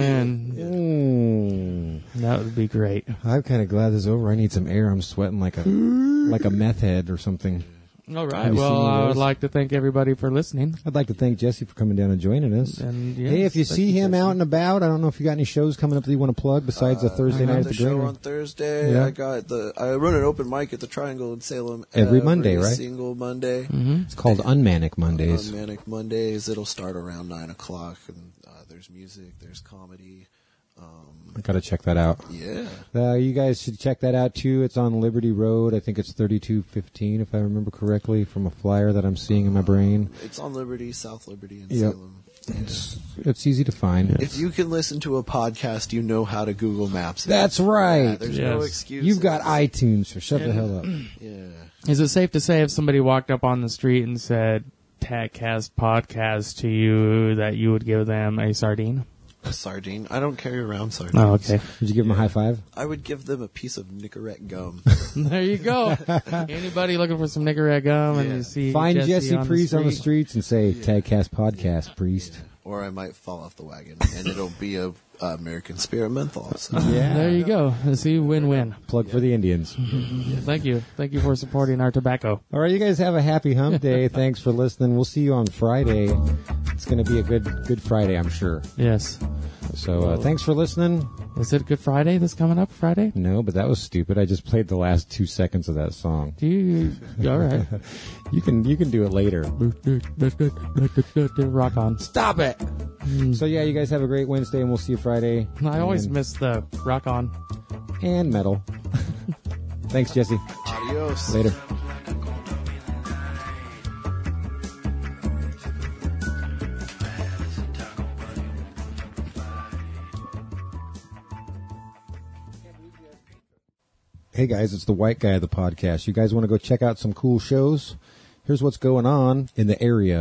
man. Mm. That would be great. I'm kind of glad this is over. I need some air. I'm sweating like a like a meth head or something. All right. Have you Well, seen I would those? like to thank everybody for listening. I'd like to thank Jesse for coming down and joining us. And yes, hey, if you thank see him Jesse. out and about, I don't know if you got any shows coming up that you want to plug besides the Thursday I night got at the the show Granary. on Thursday. Yeah. I got the. I run an open mic at the Triangle in Salem Every Monday, right? Single Monday. Mhm. It's called Unmanic Mondays. On Manic Mondays, it'll start around nine o'clock, and uh, there's music, there's comedy. Um, I got to check that out. yeah. Uh, you guys should check that out too. It's on Liberty Road. I think it's thirty-two fifteen, if I remember correctly, from a flyer that I'm seeing in my brain. It's on Liberty, South Liberty, in Yep. Salem. It's it's easy to find. If you can listen to a podcast, you know how to Google Maps. it. That's right. Yeah, there's no Yes. excuse. You've got iTunes, so shut the hell up. Yeah. Is it safe to say if somebody walked up on the street and said Tagcast podcast to you that you would give them a sardine? A sardine. I don't carry around sardines. Oh, okay. Did you give him a high five? I would give them a piece of Nicorette gum. There you go. Anybody looking for some Nicorette gum and Yeah. you see Find Jesse, Jesse on Priest the on the street? streets and say, Tagcast Podcast, Priest. Or I might fall off the wagon, and it'll be a uh, American Spirit menthol. So. Yeah. There you go. See, win-win. Plug for the Indians. Thank you. Thank you for supporting our tobacco. All right, you guys have a happy hump day. Thanks for listening. We'll see you on Friday. It's going to be a good good Friday, I'm sure. Yes. So uh, thanks for listening. Is it Good Friday that's coming up Friday? No, but that was stupid. I just played the last two seconds of that song. Do you? All right. You can you can do it later. Rock on. Stop it. So yeah, you guys have a great Wednesday, and we'll see you Friday. I always and, miss the rock on. and metal. Thanks, Jesse. Adios. Later. Hey guys, it's the white guy of the podcast. You guys want to go check out some cool shows? Here's what's going on in the area.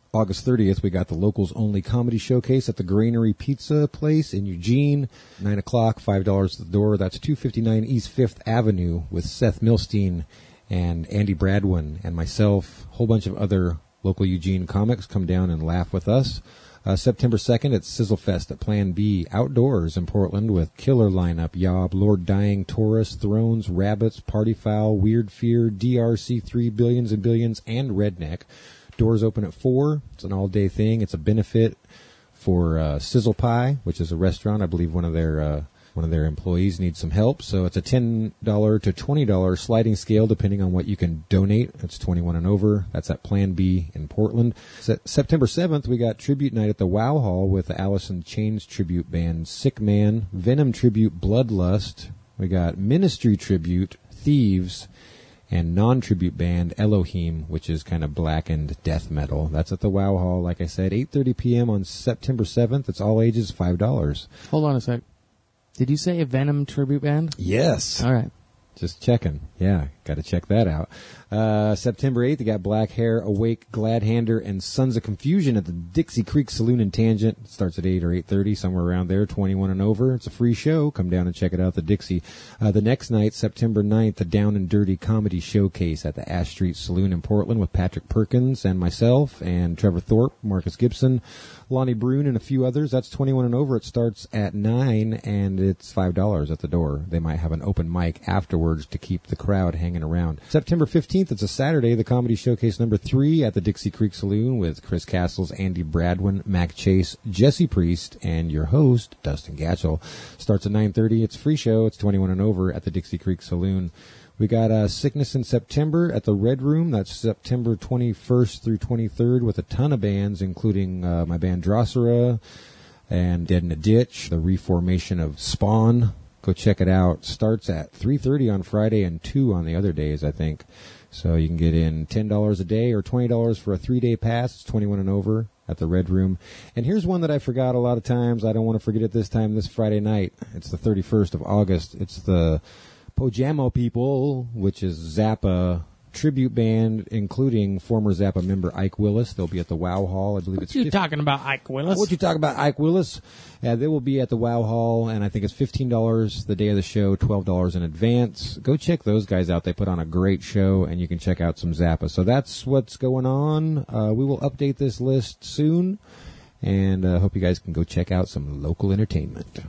August thirtieth, we got the locals only comedy showcase at the Granary Pizza Place in Eugene. nine o'clock, five dollars at the door. That's two fifty-nine East fifth Avenue with Seth Milstein and Andy Bradwin and myself. A whole bunch of other local Eugene comics come down and laugh with us. Uh, September second, it's Sizzlefest at Plan B Outdoors in Portland with killer lineup: Yob, Lord Dying, Taurus, Thrones, Rabbits, Party Foul, Weird Fear, D R C three, Billions and Billions, and Redneck. Doors open at four. It's an all-day thing. It's a benefit for uh, Sizzle Pie, which is a restaurant. I believe one of their uh, one of their employees needs some help. So it's a ten dollars to twenty dollars sliding scale, depending on what you can donate. It's twenty-one and over. That's at Plan B in Portland. Se- September seventh, we got Tribute Night at the Wow Hall with the Alice in Chains tribute band Sick Man, Venom tribute Bloodlust. We got Ministry tribute Thieves, and non-tribute band Elohim, which is kind of blackened death metal. That's at the Wow Hall, like I said, eight thirty p.m. on September seventh. It's all ages, five dollars. Hold on a sec. Did you say a Venom tribute band? Yes. All right. Just checking. Yeah, got to check that out. Uh, September eighth, they got Black Hair, Awake, Gladhander, and Sons of Confusion at the Dixie Creek Saloon and Tangent. It starts at eight or eight thirty, somewhere around there, twenty-one and over. It's a free show. Come down and check it out, the Dixie. Uh, the next night, September ninth, the Down and Dirty Comedy Showcase at the Ash Street Saloon in Portland with Patrick Perkins and myself and Trevor Thorpe, Marcus Gibson, Lonnie Brune, and a few others. That's twenty-one and over. It starts at nine, and it's five dollars at the door. They might have an open mic afterwards to keep the crowd hanging around. September fifteenth, it's a Saturday, the Comedy Showcase number three at the Dixie Creek Saloon with Chris Castles, Andy Bradwin, Mac Chase, Jesse Priest, and your host, Dustin Gatchell. Starts at nine thirty. It's a free show. It's twenty-one and over at the Dixie Creek Saloon. We got uh, Sickness in September at the Red Room. That's September twenty-first through twenty-third with a ton of bands, including uh, my band Drossera and Dead in a Ditch, the reformation of Spawn. Go check it out. Starts at three thirty on Friday and two on the other days, I think. So you can get in ten dollars a day or twenty dollars for a three-day pass. It's twenty-one and over at the Red Room. And here's one that I forgot a lot of times. I don't want to forget it this time, this Friday night. It's the thirty-first of August. It's the Pojamo People, which is Zappa tribute band, including former Zappa member Ike Willis. They'll be at the Wow Hall. I believe What it's you fifty talking about, Ike Willis? What you talking about, Ike Willis? Uh, they will be at the Wow Hall, and I think it's fifteen dollars the day of the show, twelve dollars in advance. Go check those guys out. They put on a great show, and you can check out some Zappa. So that's what's going on. Uh, we will update this list soon, and I uh, hope you guys can go check out some local entertainment.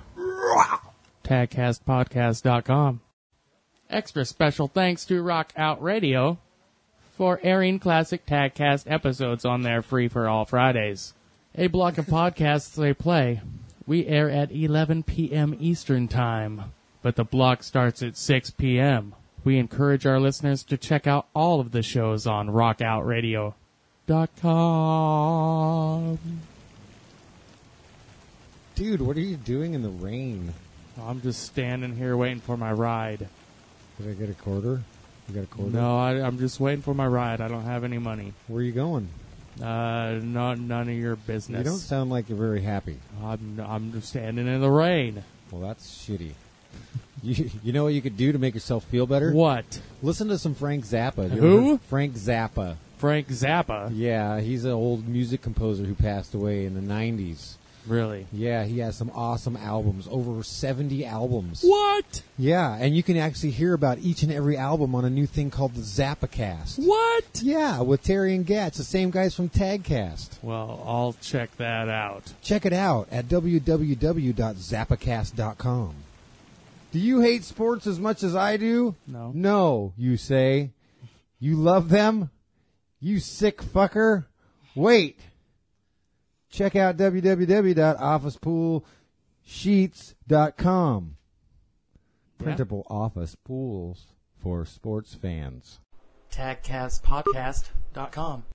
tagcast podcast dot com. Extra special thanks to Rock Out Radio for airing classic Tagcast episodes on their free-for-all Fridays. A block of podcasts they play. We air at eleven p.m. Eastern Time, but the block starts at six p.m. We encourage our listeners to check out all of the shows on rock out radio dot com. Dude, what are you doing in the rain? I'm just standing here waiting for my ride. Did I get a quarter? You got a quarter? No, I, I'm just waiting for my ride. I don't have any money. Where are you going? Uh, not none of your business. You don't sound like you're very happy. I'm I'm just standing in the rain. Well, that's shitty. You you know what you could do to make yourself feel better? What? Listen to some Frank Zappa. Have you Who? ever heard Frank Zappa. Frank Zappa? Yeah, he's an old music composer who passed away in the nineties. Really? Yeah, he has some awesome albums. Over seventy albums. What? Yeah, and you can actually hear about each and every album on a new thing called the Zappacast. What? Yeah, with Terry and Gatch, the same guys from Tagcast. Well, I'll check that out. Check it out at w w w dot zappacast dot com. Do you hate sports as much as I do? No. No, you say. You love them? You sick fucker. Wait. Check out w w w dot office pool sheets dot com. Yeah. Printable office pools for sports fans. tagcast podcast dot com.